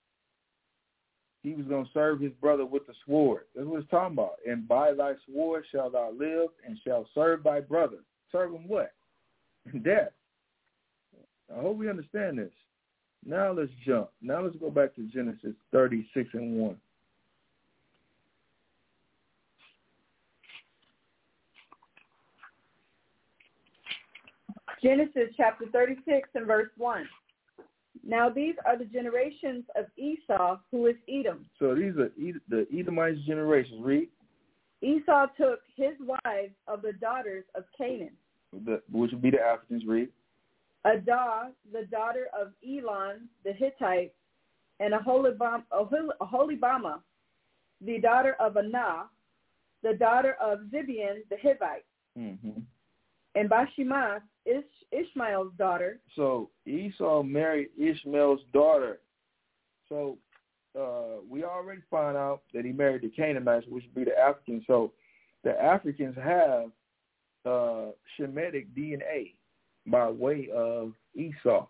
He was going to serve his brother with the sword. That's what it's talking about. And by thy sword shalt thou live and shalt serve thy brother. Serve him what? Death. I hope we understand this. Now let's jump. Now let's go back to Genesis 36 and 1. Genesis chapter 36 and verse 1. Now these are the generations of Esau, who is Edom. So these are the Edomites' generations. Read. Esau took his wives of the daughters of Canaan. Which would be the Africans. Read. Adah, the daughter of Elon the Hittite, and Aholibama, the daughter of Anah, the daughter of Zibeon the Hivite, Mm-hmm. and Bashemath, Ishmael's daughter. So Esau married Ishmael's daughter. So we already found out that he married the Canaanites, which would be the Africans. So the Africans have Shemitic DNA by way of Esau.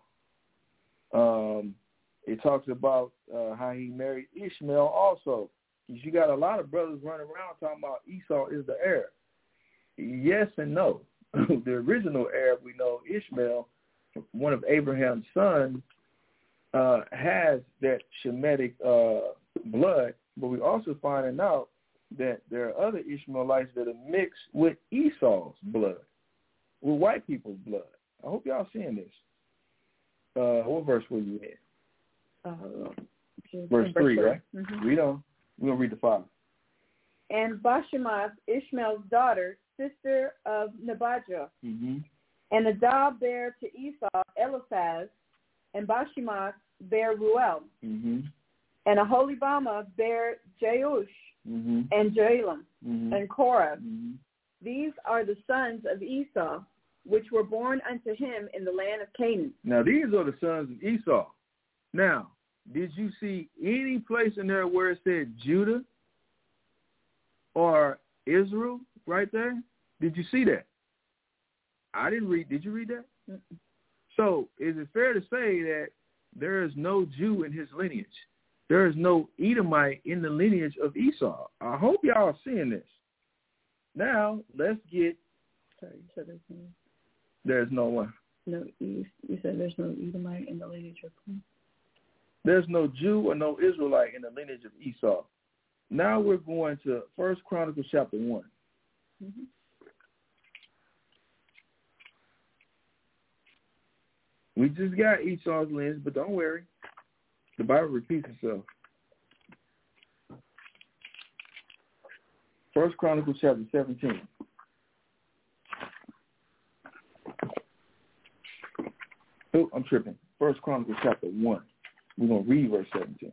It talks about how he married Ishmael also. You got a lot of brothers running around talking about Esau is the heir. Yes and no. The original heir, we know, Ishmael, one of Abraham's sons, has that Shemitic blood, but we also finding out that there are other Ishmaelites that are mixed with Esau's blood, with white people's blood. I hope y'all seeing this. What verse were you in? Verse 3, right? Mm-hmm. Read on. We're going to read the 5. And Bashemath, Ishmael's daughter, sister of Nebajah. Mm-hmm. And Adah bare to Esau Eliphaz, and Bashemath bare Ruel. Mm-hmm. And Aholibama bare Jeush, mm-hmm. and Jalam, mm-hmm. and Korah. Mm-hmm. These are the sons of Esau, which were born unto him in the land of Canaan. Now, these are the sons of Esau. Now, did you see any place in there where it said Judah or Israel right there? Did you see that? I didn't read. Did you read that? Mm-mm. So is it fair to say that there is no Jew in his lineage? There is no Edomite in the lineage of Esau. I hope y'all are seeing this. Now, let's get... Sorry, you said there's no... There's no one. No, you said there's no Edomite in the lineage of whom? There's no Jew or no Israelite in the lineage of Esau. Now we're going to 1 Chronicles chapter 1. Mm-hmm. We just got Esau's lineage, but don't worry. The Bible repeats itself. 1 Chronicles chapter 17. Oh, I'm tripping. 1 Chronicles chapter 1. We're going to read verse 17.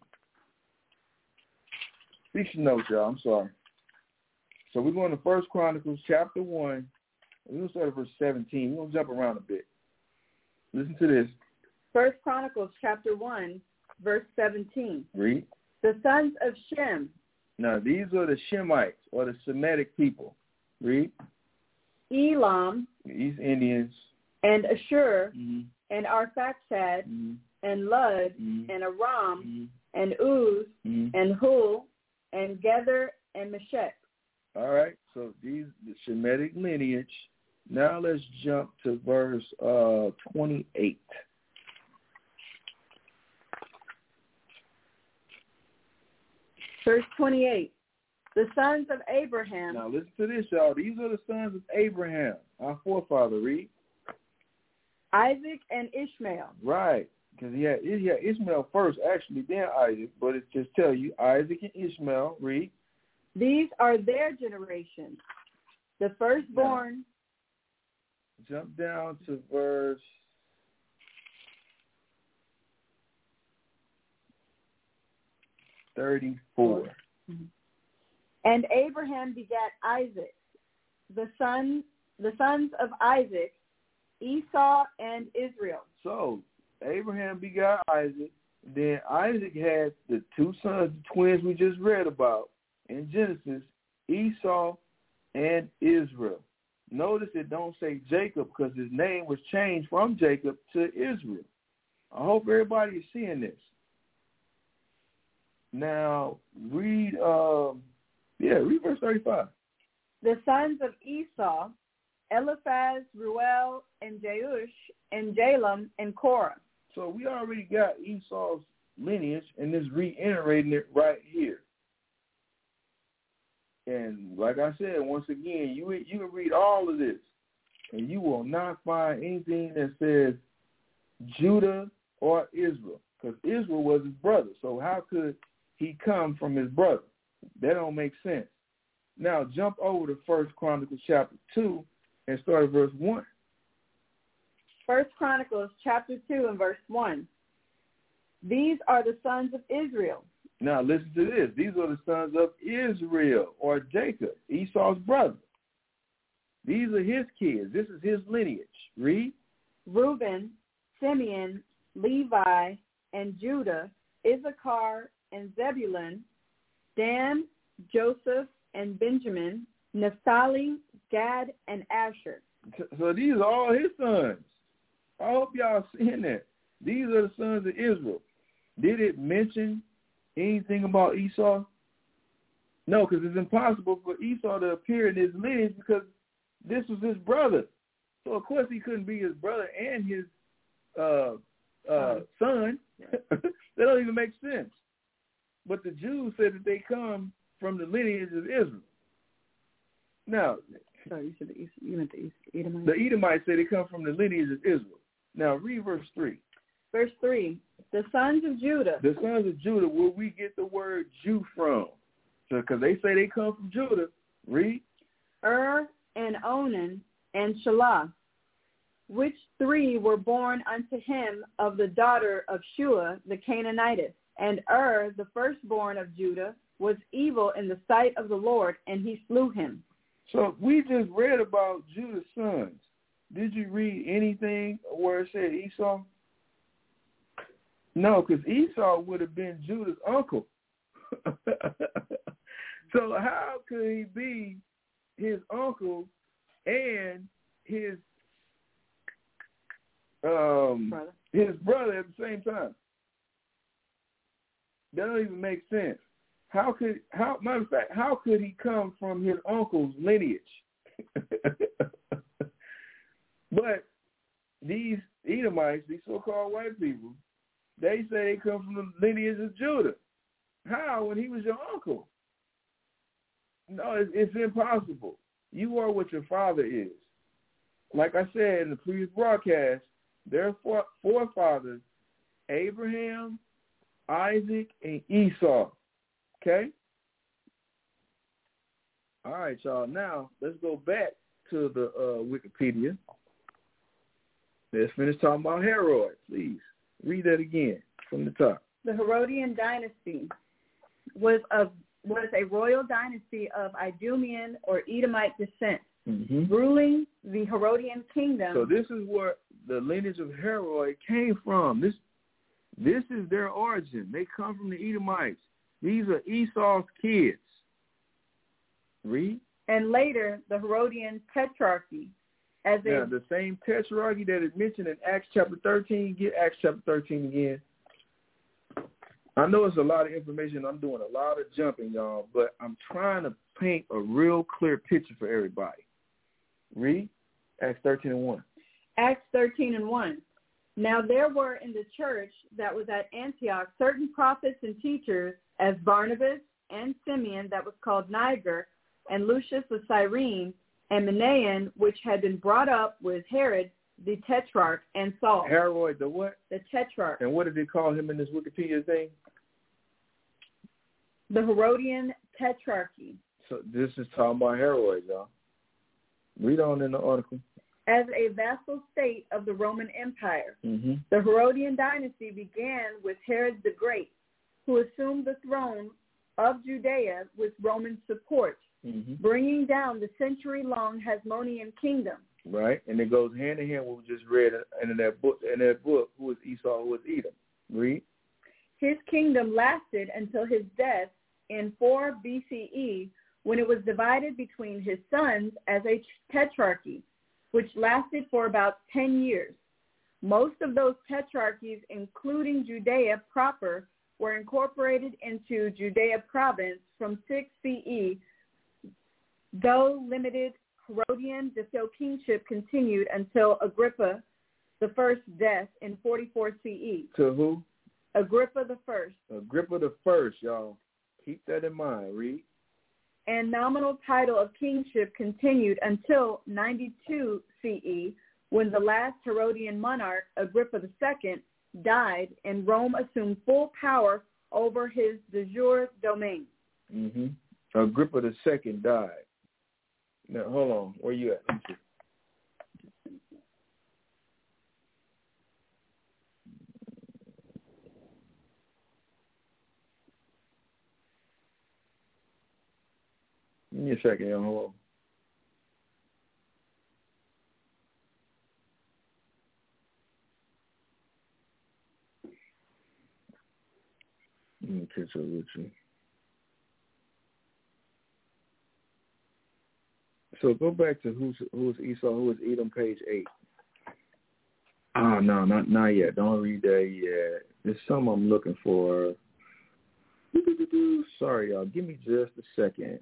Fix your notes, y'all. I'm sorry. So we're going to 1 Chronicles chapter 1. We're going to start at verse 17. We're going to jump around a bit. Listen to this. 1 Chronicles chapter 1, verse 17. Read. The sons of Shem. Now, these are the Shemites, or the Semitic people. Read. Elam. These Indians. And Ashur. Mm-hmm. And Arphaxad. Mm-hmm. And Lud. Mm-hmm. And Aram. Mm-hmm. And Uz. Mm-hmm. And Hul. And Gether. And Meshech. All right. So these the Shemitic lineage. Now let's jump to verse 28. Verse 28. The sons of Abraham. Now listen to this, y'all. These are the sons of Abraham, our forefather. Read. Isaac and Ishmael. Right. Because he had Ishmael first, actually, then Isaac. But it just tell you Isaac and Ishmael. Read. These are their generations. The firstborn. Now, jump down to verse 34. Mm-hmm. And Abraham begat Isaac. The sons of Isaac, Esau and Israel. So Abraham begot Isaac. Then Isaac had the two sons, the twins we just read about in Genesis, Esau and Israel. Notice it don't say Jacob because his name was changed from Jacob to Israel. I hope everybody is seeing this. Now, read verse 35. The sons of Esau, Eliphaz, Ruel, and Jeush, and Jalam, and Korah. So we already got Esau's lineage, and it's reiterating it right here. And like I said, once again, you can read all of this, and you will not find anything that says Judah or Israel? Because Israel was his brother. So how could he come from his brother? That don't make sense. Now jump over to 1 Chronicles chapter 2 and start at verse 1. 1 Chronicles chapter 2 and verse 1. These are the sons of Israel. Now listen to this. These are the sons of Israel, or Jacob, Esau's brother. These are his kids. This is his lineage. Read. Reuben, Simeon, Levi, and Judah, Issachar and Zebulun, Dan, Joseph, and Benjamin, Naphtali, Gad, and Asher. So these are all his sons. I hope y'all seeing that. These are the sons of Israel. Did it mention anything about Esau? No, because it's impossible for Esau to appear in his lineage because this was his brother. So, of course, he couldn't be his brother and his son. That don't even make sense. But the Jews said that they come from the lineage of Israel. Now, sorry, you meant the Edomites? The Edomites say they come from the lineage of Israel. Now, read verse 3. Verse 3, the sons of Judah. The sons of Judah, where we get the word Jew from. So, because they say they come from Judah. Read. And Onan, and Shelah, which three were born unto him of the daughter of Shua the Canaanitess. And the firstborn of Judah, was evil in the sight of the Lord, and he slew him. So we just read about Judah's sons. Did you read anything where it said Esau? No, because Esau would have been Judah's uncle. So how could he be his uncle and his brother at the same time? That don't even make sense. Matter of fact, how could he come from his uncle's lineage? But these Edomites, these so-called white people, they say they come from the lineage of Judah. How, when he was your uncle? No, it's impossible. You are what your father is. Like I said in the previous broadcast, their forefathers, Abraham, Isaac, and Esau. Okay? All right, y'all. Now, let's go back to the Wikipedia. Let's finish talking about Herod, please. Read that again from the top. The Herodian dynasty was a royal dynasty of Idumean or Edomite descent, ruling the Herodian kingdom. So this is where the lineage of Herod came from. This is their origin. They come from the Edomites. These are Esau's kids. Read. And later, the Herodian tetrarchy. The same tetrarchy that is mentioned in Acts chapter 13. Get Acts chapter 13 again. I know it's a lot of information. I'm doing a lot of jumping, y'all, but I'm trying to paint a real clear picture for everybody. Read Acts 13 and 1. Acts 13 and 1. Now there were in the church that was at Antioch certain prophets and teachers, as Barnabas and Simeon, that was called Niger, and Lucius of Cyrene, and Manaen, which had been brought up with Herod the Tetrarch, and Saul. Herod the what? The Tetrarch. And what did they call him in this Wikipedia thing? The Herodian Tetrarchy. So this is talking about Herod, y'all. Read on in the article. As a vassal state of the Roman Empire, the Herodian dynasty began with Herod the Great, who assumed the throne of Judea with Roman support, bringing down the century-long Hasmonean kingdom. Right, and it goes hand in hand with what we just read in that book. Who is Esau, who is Edom? Read. His kingdom lasted until his death in 4 BCE, when it was divided between his sons as a tetrarchy, which lasted for about 10 years. Most of those tetrarchies, including Judea proper, were incorporated into Judea province from 6 CE, though limited Herodian de facto kingship continued until Agrippa the First's death in 44 CE. To who? Agrippa the First. Agrippa the First, y'all. Keep that in mind. Read. And nominal title of kingship continued until 92 CE, when the last Herodian monarch, Agrippa II, died, and Rome assumed full power over his de jure domain. Mm-hmm. Agrippa II died. Now, hold on. Where you at? Let me see. Give me a second, y'all. Hold on. Let me catch up with you. So go back to who's Esau, who is Edom, page 8. Oh, no, not yet. Don't read that yet. There's some I'm looking for. Sorry, y'all. Give me just a second.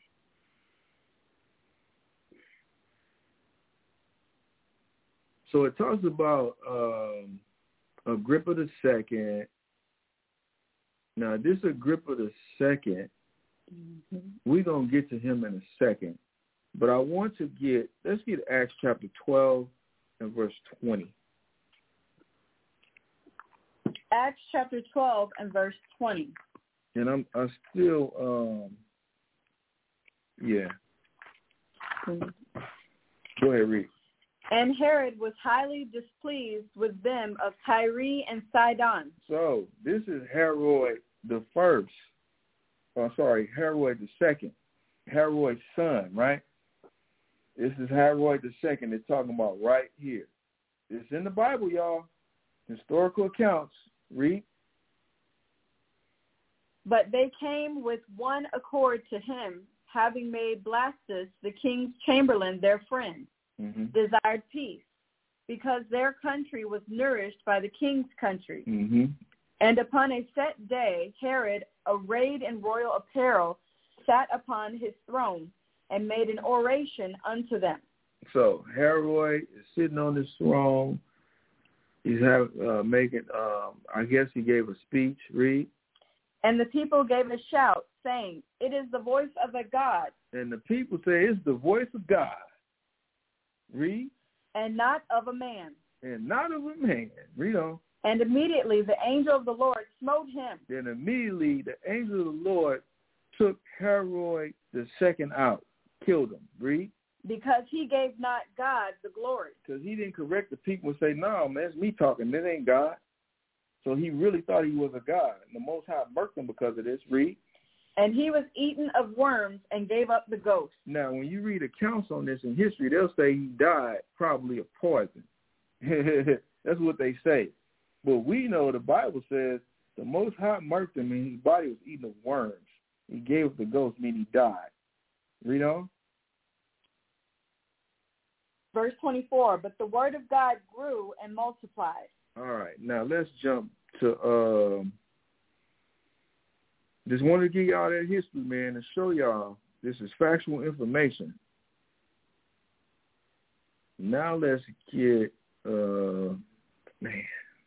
So it talks about Agrippa II. Now, this Agrippa II, we're going to get to him in a second. But I want to let's get Acts chapter 12 and verse 20. Acts chapter 12 and verse 20. And I still, yeah. Go ahead, read. And Herod was highly displeased with them of Tyre and Sidon. So this is Herod the first. Oh, sorry, Herod the second. Herod's son, right? This is Herod the second. They're talking about right here. It's in the Bible, y'all. Historical accounts. Read. But they came with one accord to him, having made Blastus, the king's chamberlain, their friend, desired peace, because their country was nourished by the king's country. And upon a set day, Herod, arrayed in royal apparel, sat upon his throne and made an oration unto them. So Herod is sitting on his throne. He's making, I guess he gave a speech. Read. And the people gave a shout, saying, "It is the voice of a God." And the people say, "It's the voice of God." Read. And not of a man. And not of a man. Read on. And immediately the angel of the Lord smote him. Then immediately the angel of the Lord took Herod the second out, killed him. Read. Because he gave not God the glory. Because he didn't correct the people and say, "No, man, it's me talking. That ain't God." So he really thought he was a god. And the Most High murked him because of this. Read. And he was eaten of worms and gave up the ghost. Now, when you read accounts on this in history, they'll say he died probably of poison. That's what they say. But we know the Bible says the Most High murked him and his body was eaten of worms. He gave up the ghost, meaning he died. Read on. Verse 24, but the word of God grew and multiplied. All right. Now, let's jump to, just wanted to give y'all that history, man, and show y'all this is factual information. Now let's get, man,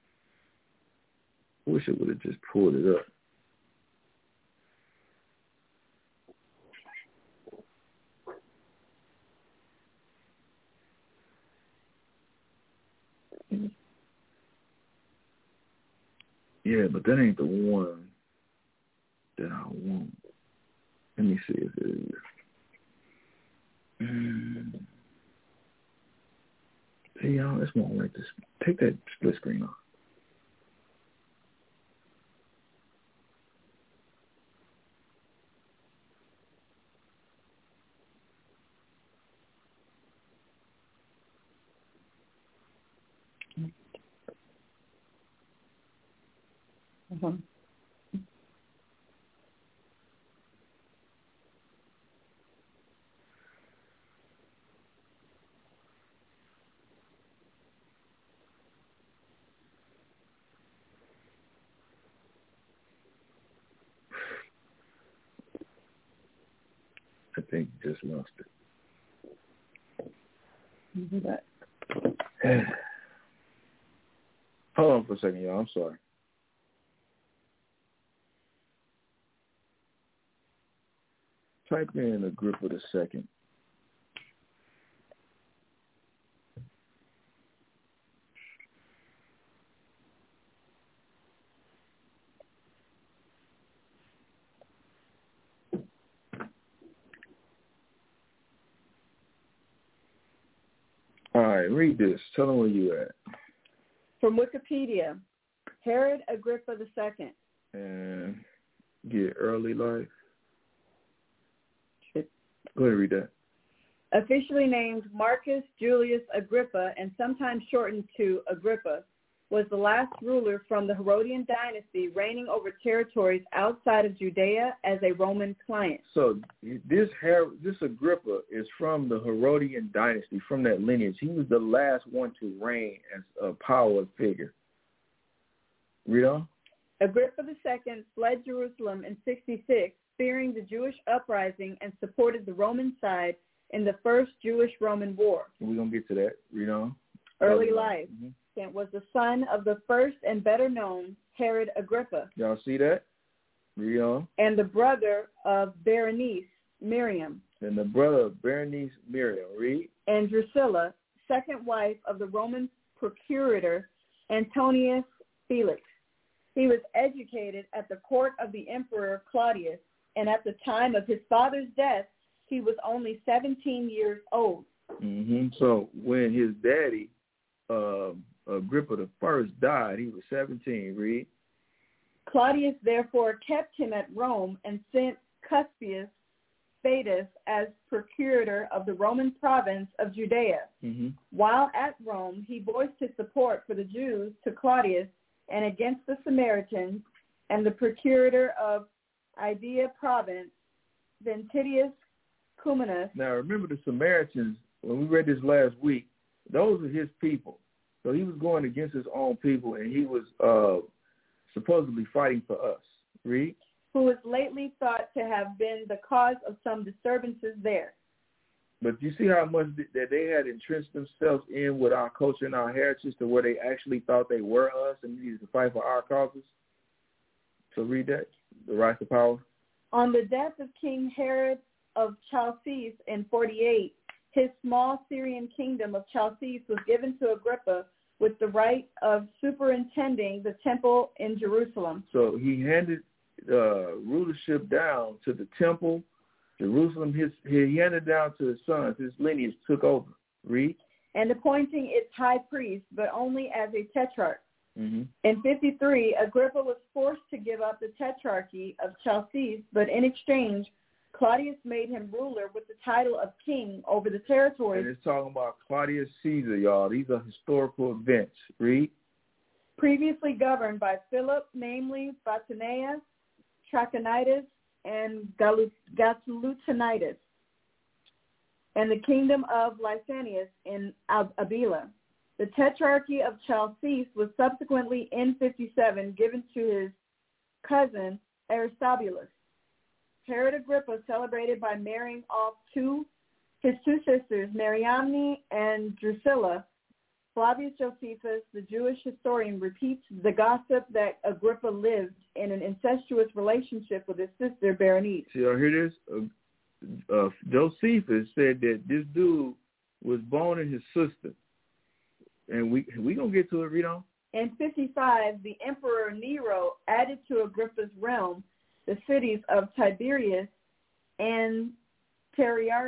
I wish I would have just pulled it up. Yeah, but that ain't the one that I want. Let me see if it is. Hey, y'all, it's more like this. Take that split screen off. I think you just lost it. You do that. Hold on for a second, y'all. I'm sorry. Type in Agrippa II. right, read this. Tell them where you at. From Wikipedia, Herod Agrippa II. And get early life. Go ahead and read that. Officially named Marcus Julius Agrippa and sometimes shortened to Agrippa, was the last ruler from the Herodian dynasty reigning over territories outside of Judea as a Roman client. So this Agrippa is from the Herodian dynasty, from that lineage. He was the last one to reign as a power figure. Read on. Agrippa II fled Jerusalem in 66, fearing the Jewish uprising, and supported the Roman side in the First Jewish-Roman War. We're going to get to that. Read on. Early life. And was the son of the first and better known Herod Agrippa. Y'all see that? Read on. And the brother of Berenice, Miriam. And the brother of Berenice, Miriam. Read. And Drusilla, second wife of the Roman procurator Antonius Felix. He was educated at the court of the Emperor Claudius, and at the time of his father's death, he was only 17 years old. Mm-hmm. So when his daddy, Agrippa I, died, he was 17. Read. Claudius therefore kept him at Rome and sent Cuspius Fadus as procurator of the Roman province of Judea. Mm-hmm. While at Rome, he voiced his support for the Jews to Claudius and against the Samaritans, and the procurator of Idea province, Ventidius Cumanus. Now remember, the Samaritans, when we read this last week, those are his people. So he was going against his own people, and he was supposedly fighting for us. Read. Who was lately thought to have been the cause of some disturbances there. But you see how much that they had entrenched themselves in with our culture and our heritage to where they actually thought they were us and needed to fight for our causes? So read that, the rise to power. On the death of King Herod of Chalcis in 48, his small Syrian kingdom of Chalcis was given to Agrippa with the right of superintending the temple in Jerusalem. So he handed rulership down to the temple, Jerusalem. He handed down to his sons. His lineage took over. Read. And appointing its high priest, but only as a tetrarch. Mm-hmm. In 53, Agrippa was forced to give up the tetrarchy of Chalcis, but in exchange, Claudius made him ruler with the title of king over the territories. And it's talking about Claudius Caesar, y'all. These are historical events. Read. Previously governed by Philip, namely Vatinius, Trachonitis, and Gallutinitis, and the kingdom of Lysanias in Abila. The tetrarchy of Chalcis was subsequently in 57 given to his cousin Aristobulus. Herod Agrippa celebrated by marrying off his two sisters, Mariamne and Drusilla. Flavius Josephus, the Jewish historian, repeats the gossip that Agrippa lived in an incestuous relationship with his sister Berenice. See, y'all hear this? Josephus said that this dude was boning his sister. And we going to get to it, read on. In 55, the Emperor Nero added to Agrippa's realm the cities of Tiberias and Terrice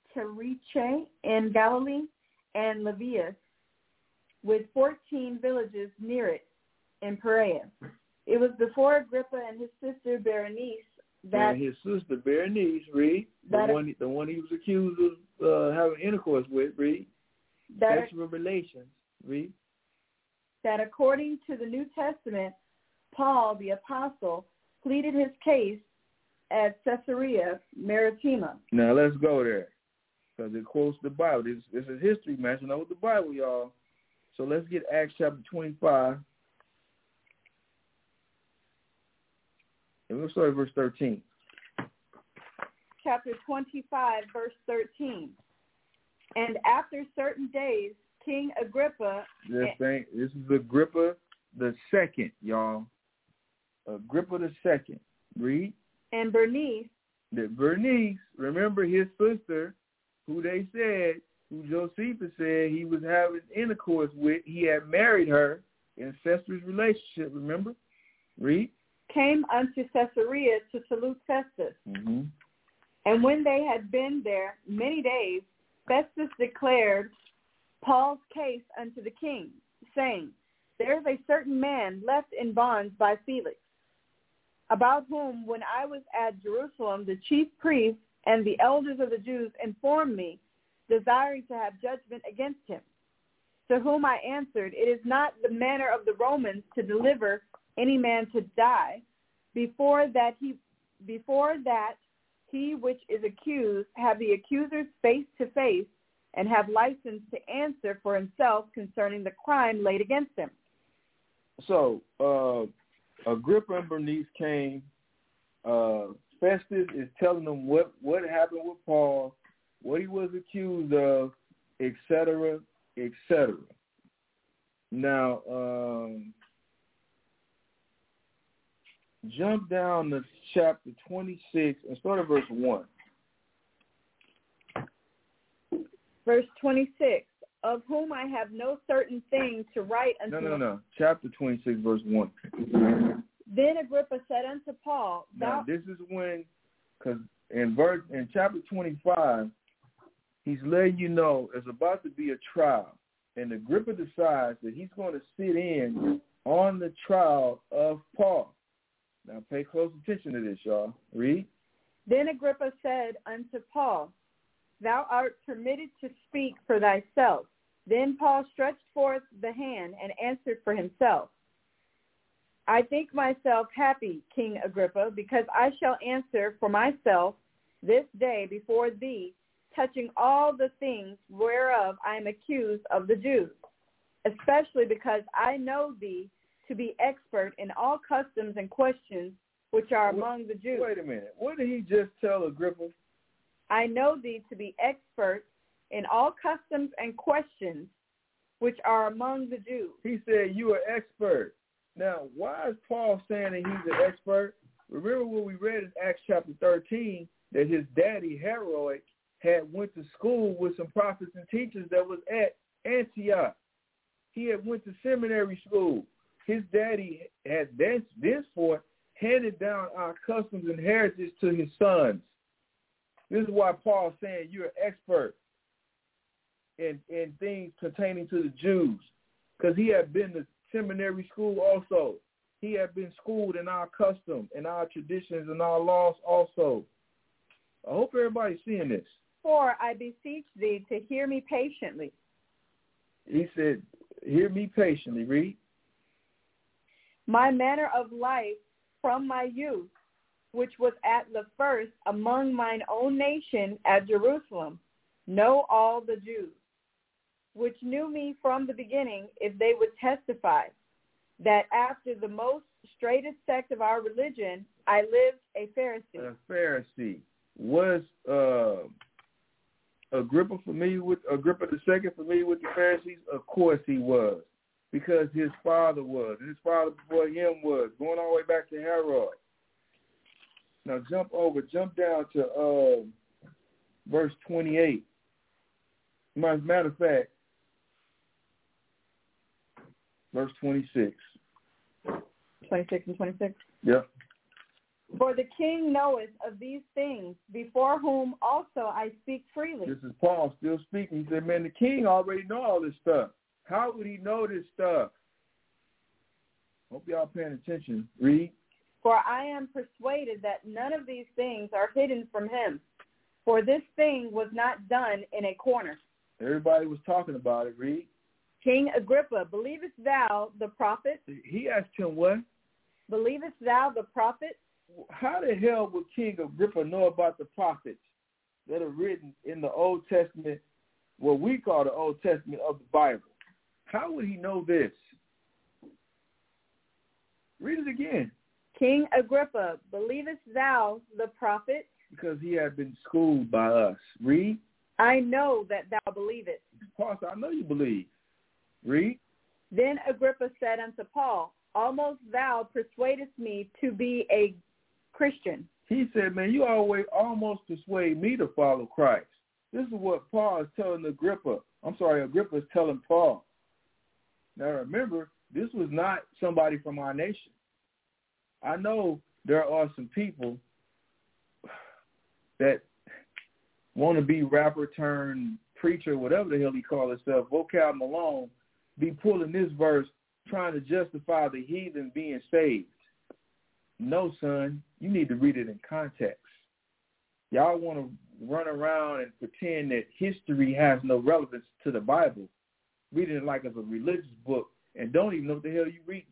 in Galilee and Livius, with 14 villages near it in Perea. It was before Agrippa and his sister Berenice that... And his sister Berenice, read, the one he was accused of having intercourse with, read, sexual relations, read. That according to the New Testament, Paul, the apostle, pleaded his case at Caesarea Maritima. Now let's go there, because it quotes the Bible. This is history matching up with the Bible, y'all. So let's get Acts chapter 25. And we'll start at verse 13. Chapter 25, verse 13. And after certain days, King Agrippa... This is Agrippa the second, y'all. Agrippa the second. Read. And Bernice. Bernice, remember his sister, who Josephus said he was having intercourse with. He had married her in incestuous relationship, remember? Read. Came unto Caesarea to salute Festus. Mm-hmm. And when they had been there many days, Festus declared Paul's case unto the king, saying, There is a certain man left in bonds by Felix, about whom when I was at Jerusalem, the chief priests and the elders of the Jews informed me, desiring to have judgment against him. To whom I answered, It is not the manner of the Romans to deliver any man to die, before that he which is accused have the accusers face to face, and have license to answer for himself concerning the crime laid against him. So, Agrippa and Bernice came. Festus is telling them what happened with Paul, what he was accused of, etc., etc. Now, jump down to chapter 26 and start at verse 1. Verse 26, of whom I have no certain thing to write unto No. Chapter 26, verse 1. Then Agrippa said unto Paul, Now, this is when, because in chapter 25, he's letting you know it's about to be a trial. And Agrippa decides that he's going to sit in on the trial of Paul. Now, pay close attention to this, y'all. Read. Then Agrippa said unto Paul, Thou art permitted to speak for thyself. Then Paul stretched forth the hand and answered for himself. I think myself happy, King Agrippa, because I shall answer for myself this day before thee, touching all the things whereof I am accused of the Jews, especially because I know thee to be expert in all customs and questions which are among the Jews. Wait a minute. What did he just tell Agrippa? I know thee to be expert in all customs and questions which are among the Jews. He said you are expert. Now, why is Paul saying that he's an expert? Remember what we read in Acts chapter 13, that his daddy, Herod, had went to school with some prophets and teachers that was at Antioch. He had went to seminary school. His daddy had thenceforth handed down our customs and heritage to his sons. This is why Paul's saying you're an expert in things pertaining to the Jews, because he had been to seminary school also. He had been schooled in our custom, in our traditions, and our laws also. I hope everybody's seeing this. For I beseech thee to hear me patiently. He said, hear me patiently. Read. My manner of life from my youth, which was at the first among mine own nation at Jerusalem, know all the Jews, which knew me from the beginning, if they would testify, that after the most straightest sect of our religion, I lived a Pharisee. A Pharisee. Was Agrippa II familiar with the Pharisees? Of course he was, because his father was, and his father before him was, going all the way back to Herod. Now jump down to verse 28. Matter of fact, verse 26. 26 and 26? Yeah. For the king knoweth of these things, before whom also I speak freely. This is Paul still speaking. He said, man, the king already know all this stuff. How would he know this stuff? Hope y'all paying attention. Read. For I am persuaded that none of these things are hidden from him. For this thing was not done in a corner. Everybody was talking about it. Read. King Agrippa, believest thou the prophet? He asked him what? Believest thou the prophet? How the hell would King Agrippa know about the prophets that are written in the Old Testament, what we call the Old Testament of the Bible? How would he know this? Read it again. King Agrippa, believest thou the prophet? Because he had been schooled by us. Read. I know that thou believest. Paul said, I know you believe. Read. Then Agrippa said unto Paul, almost thou persuadest me to be a Christian. He said, man, you always almost persuade me to follow Christ. This is what Paul is telling Agrippa. Agrippa is telling Paul. Now remember, this was not somebody from our nation. I know there are some people that want to be rapper turned preacher, whatever the hell he called himself, Vocal Malone, be pulling this verse trying to justify the heathen being saved. No, son, you need to read it in context. Y'all want to run around and pretend that history has no relevance to the Bible, reading it like it's a religious book, and don't even know what the hell you're reading.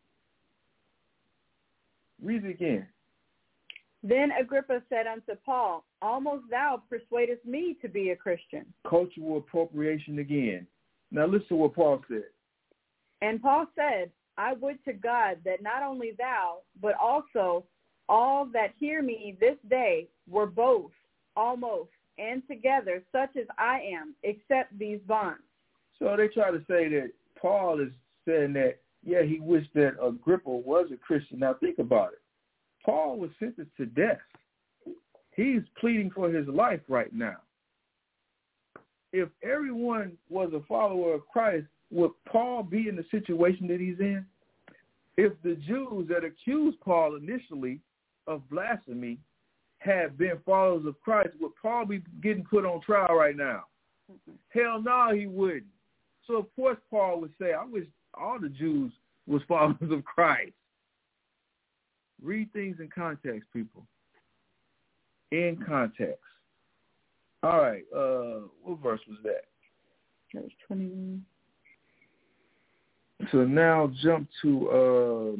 Read it again. Then Agrippa said unto Paul, almost thou persuadest me to be a Christian. Cultural appropriation again. Now listen to what Paul said. And Paul said, I would to God that not only thou, but also all that hear me this day were both, almost, and together such as I am, except these bonds. So they try to say that Paul is saying that, yeah, he wished that Agrippa was a Christian. Now think about it. Paul was sentenced to death. He's pleading for his life right now. If everyone was a follower of Christ, would Paul be in the situation that he's in? If the Jews that accused Paul initially of blasphemy had been followers of Christ, would Paul be getting put on trial right now? Hell no, he wouldn't. So of course Paul would say, I wish all the Jews was followers of Christ. Read things in context, people. In context. All right. What verse was that? That was 21. So now jump to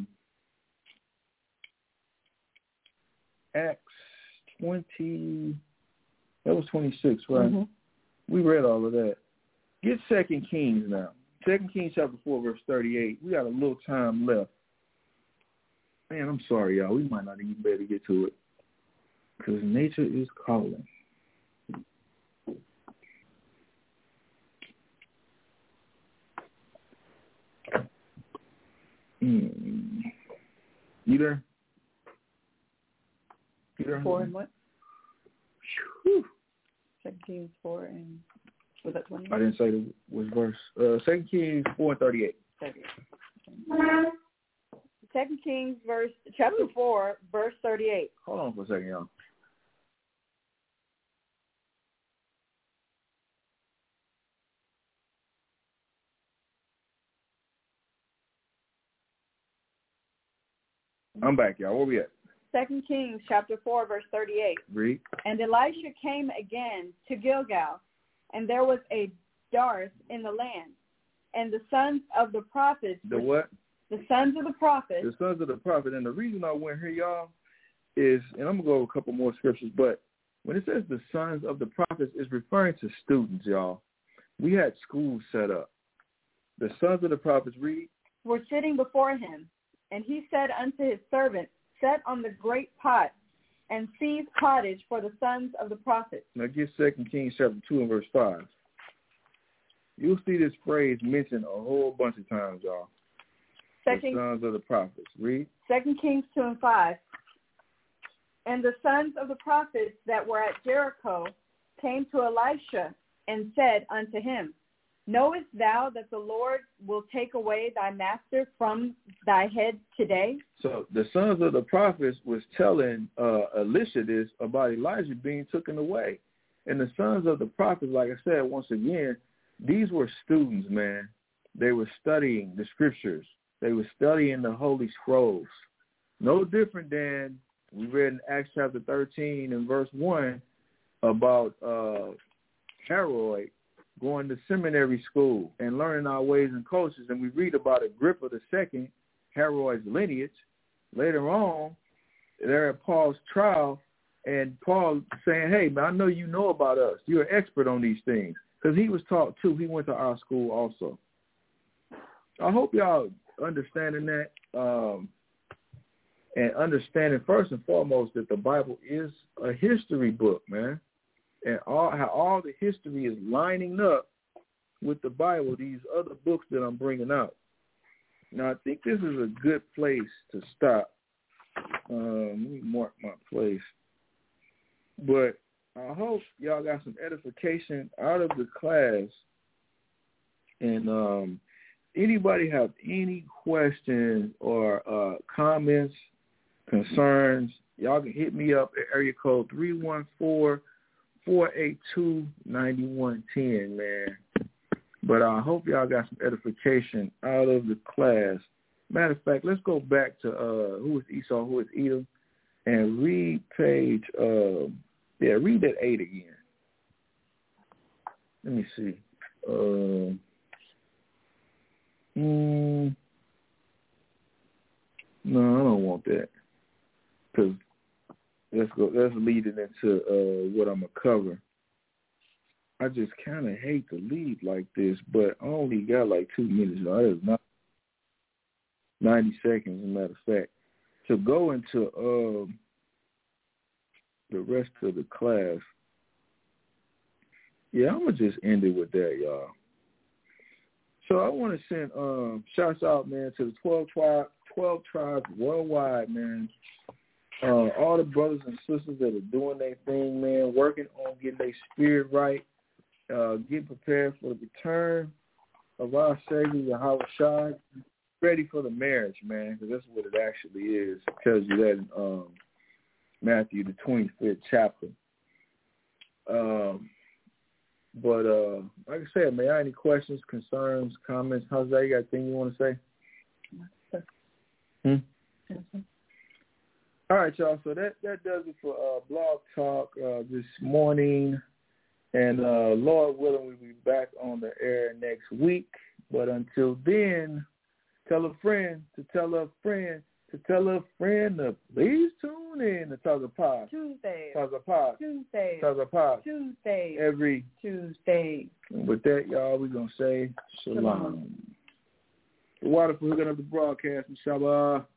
Acts 20. That was 26, right? Mm-hmm. We read all of that. Get 2 Kings now. 2 Kings chapter 4, verse 38. We got a little time left. Man, I'm sorry, y'all. We might not even be able to get to it because nature is calling. You there? 4 and what? Whew. 2 Kings 4 and was that 20? I didn't say which verse. 2 Kings 4 and 38. 38. 2 Kings chapter 4, verse 38. Hold on for a second, y'all. I'm back, y'all. Where we at? 2 Kings chapter 4, verse 38. Read. And Elisha came again to Gilgal, and there was a dearth in the land. And the sons of the prophets... The what? The sons of the prophets. The sons of the prophet. And the reason I went here, y'all, is, and I'm going to go over a couple more scriptures, but when it says the sons of the prophets, it's referring to students, y'all. We had schools set up. The sons of the prophets, read. Were sitting before him, and he said unto his servant, set on the great pot and seize pottage for the sons of the prophets. Now get 2 Kings chapter 2 and verse 5. You'll see this phrase mentioned a whole bunch of times, y'all. The sons of the prophets. Read. 2 Kings 2 and 5. And the sons of the prophets that were at Jericho came to Elisha and said unto him, knowest thou that the Lord will take away thy master from thy head today? So the sons of the prophets was telling Elisha this about Elijah being taken away. And the sons of the prophets, like I said, once again, these were students, man. They were studying the scriptures. They were studying the Holy Scrolls. No different than we read in Acts chapter 13 and verse 1 about Herod going to seminary school and learning our ways and cultures. And we read about Agrippa II, Herod's lineage. Later on, they're at Paul's trial, and Paul saying, hey, man, I know you know about us. You're an expert on these things. Because he was taught, too. He went to our school also. I hope y'all understanding that and understanding first and foremost that the Bible is a history book, man. And how all the history is lining up with the Bible, these other books that I'm bringing out. Now, I think this is a good place to stop. Let me mark my place. But I hope y'all got some edification out of the class. And anybody have any questions or comments, concerns, y'all can hit me up at area code 314 482-9110, man. But I hope y'all got some edification out of the class. Matter of fact, let's go back to who is Esau, who is Edom, and read page, read that 8 again. Let me see. No, I don't want that, because let's lead it into what I'm going to cover. I just kind of hate to lead like this, but I only got like 2 minutes. That is not 90 seconds, as a matter of fact. To go into the rest of the class, yeah, I'm going to just end it with that, y'all. So I want to send shouts out, man, to the 12 tribes worldwide, man. All the brothers and sisters that are doing their thing, man, working on getting their spirit right, getting prepared for the return of our Savior, Yahweh Shai, ready for the marriage, man, because that's what it actually is. It tells you that in Matthew, the 25th chapter. But like I said, man, any questions, concerns, comments? How's that? You got anything you want to say? All right, y'all. So that does it for Blog Talk this morning. And Lord willing, we'll be back on the air next week. But until then, tell a friend to tell a friend to tell a friend to please tune in to Talk of Pod. Tuesday. Every Tuesday. And with that, y'all, we're going to say shalom. The water for hooking up the broadcast, Shabbat.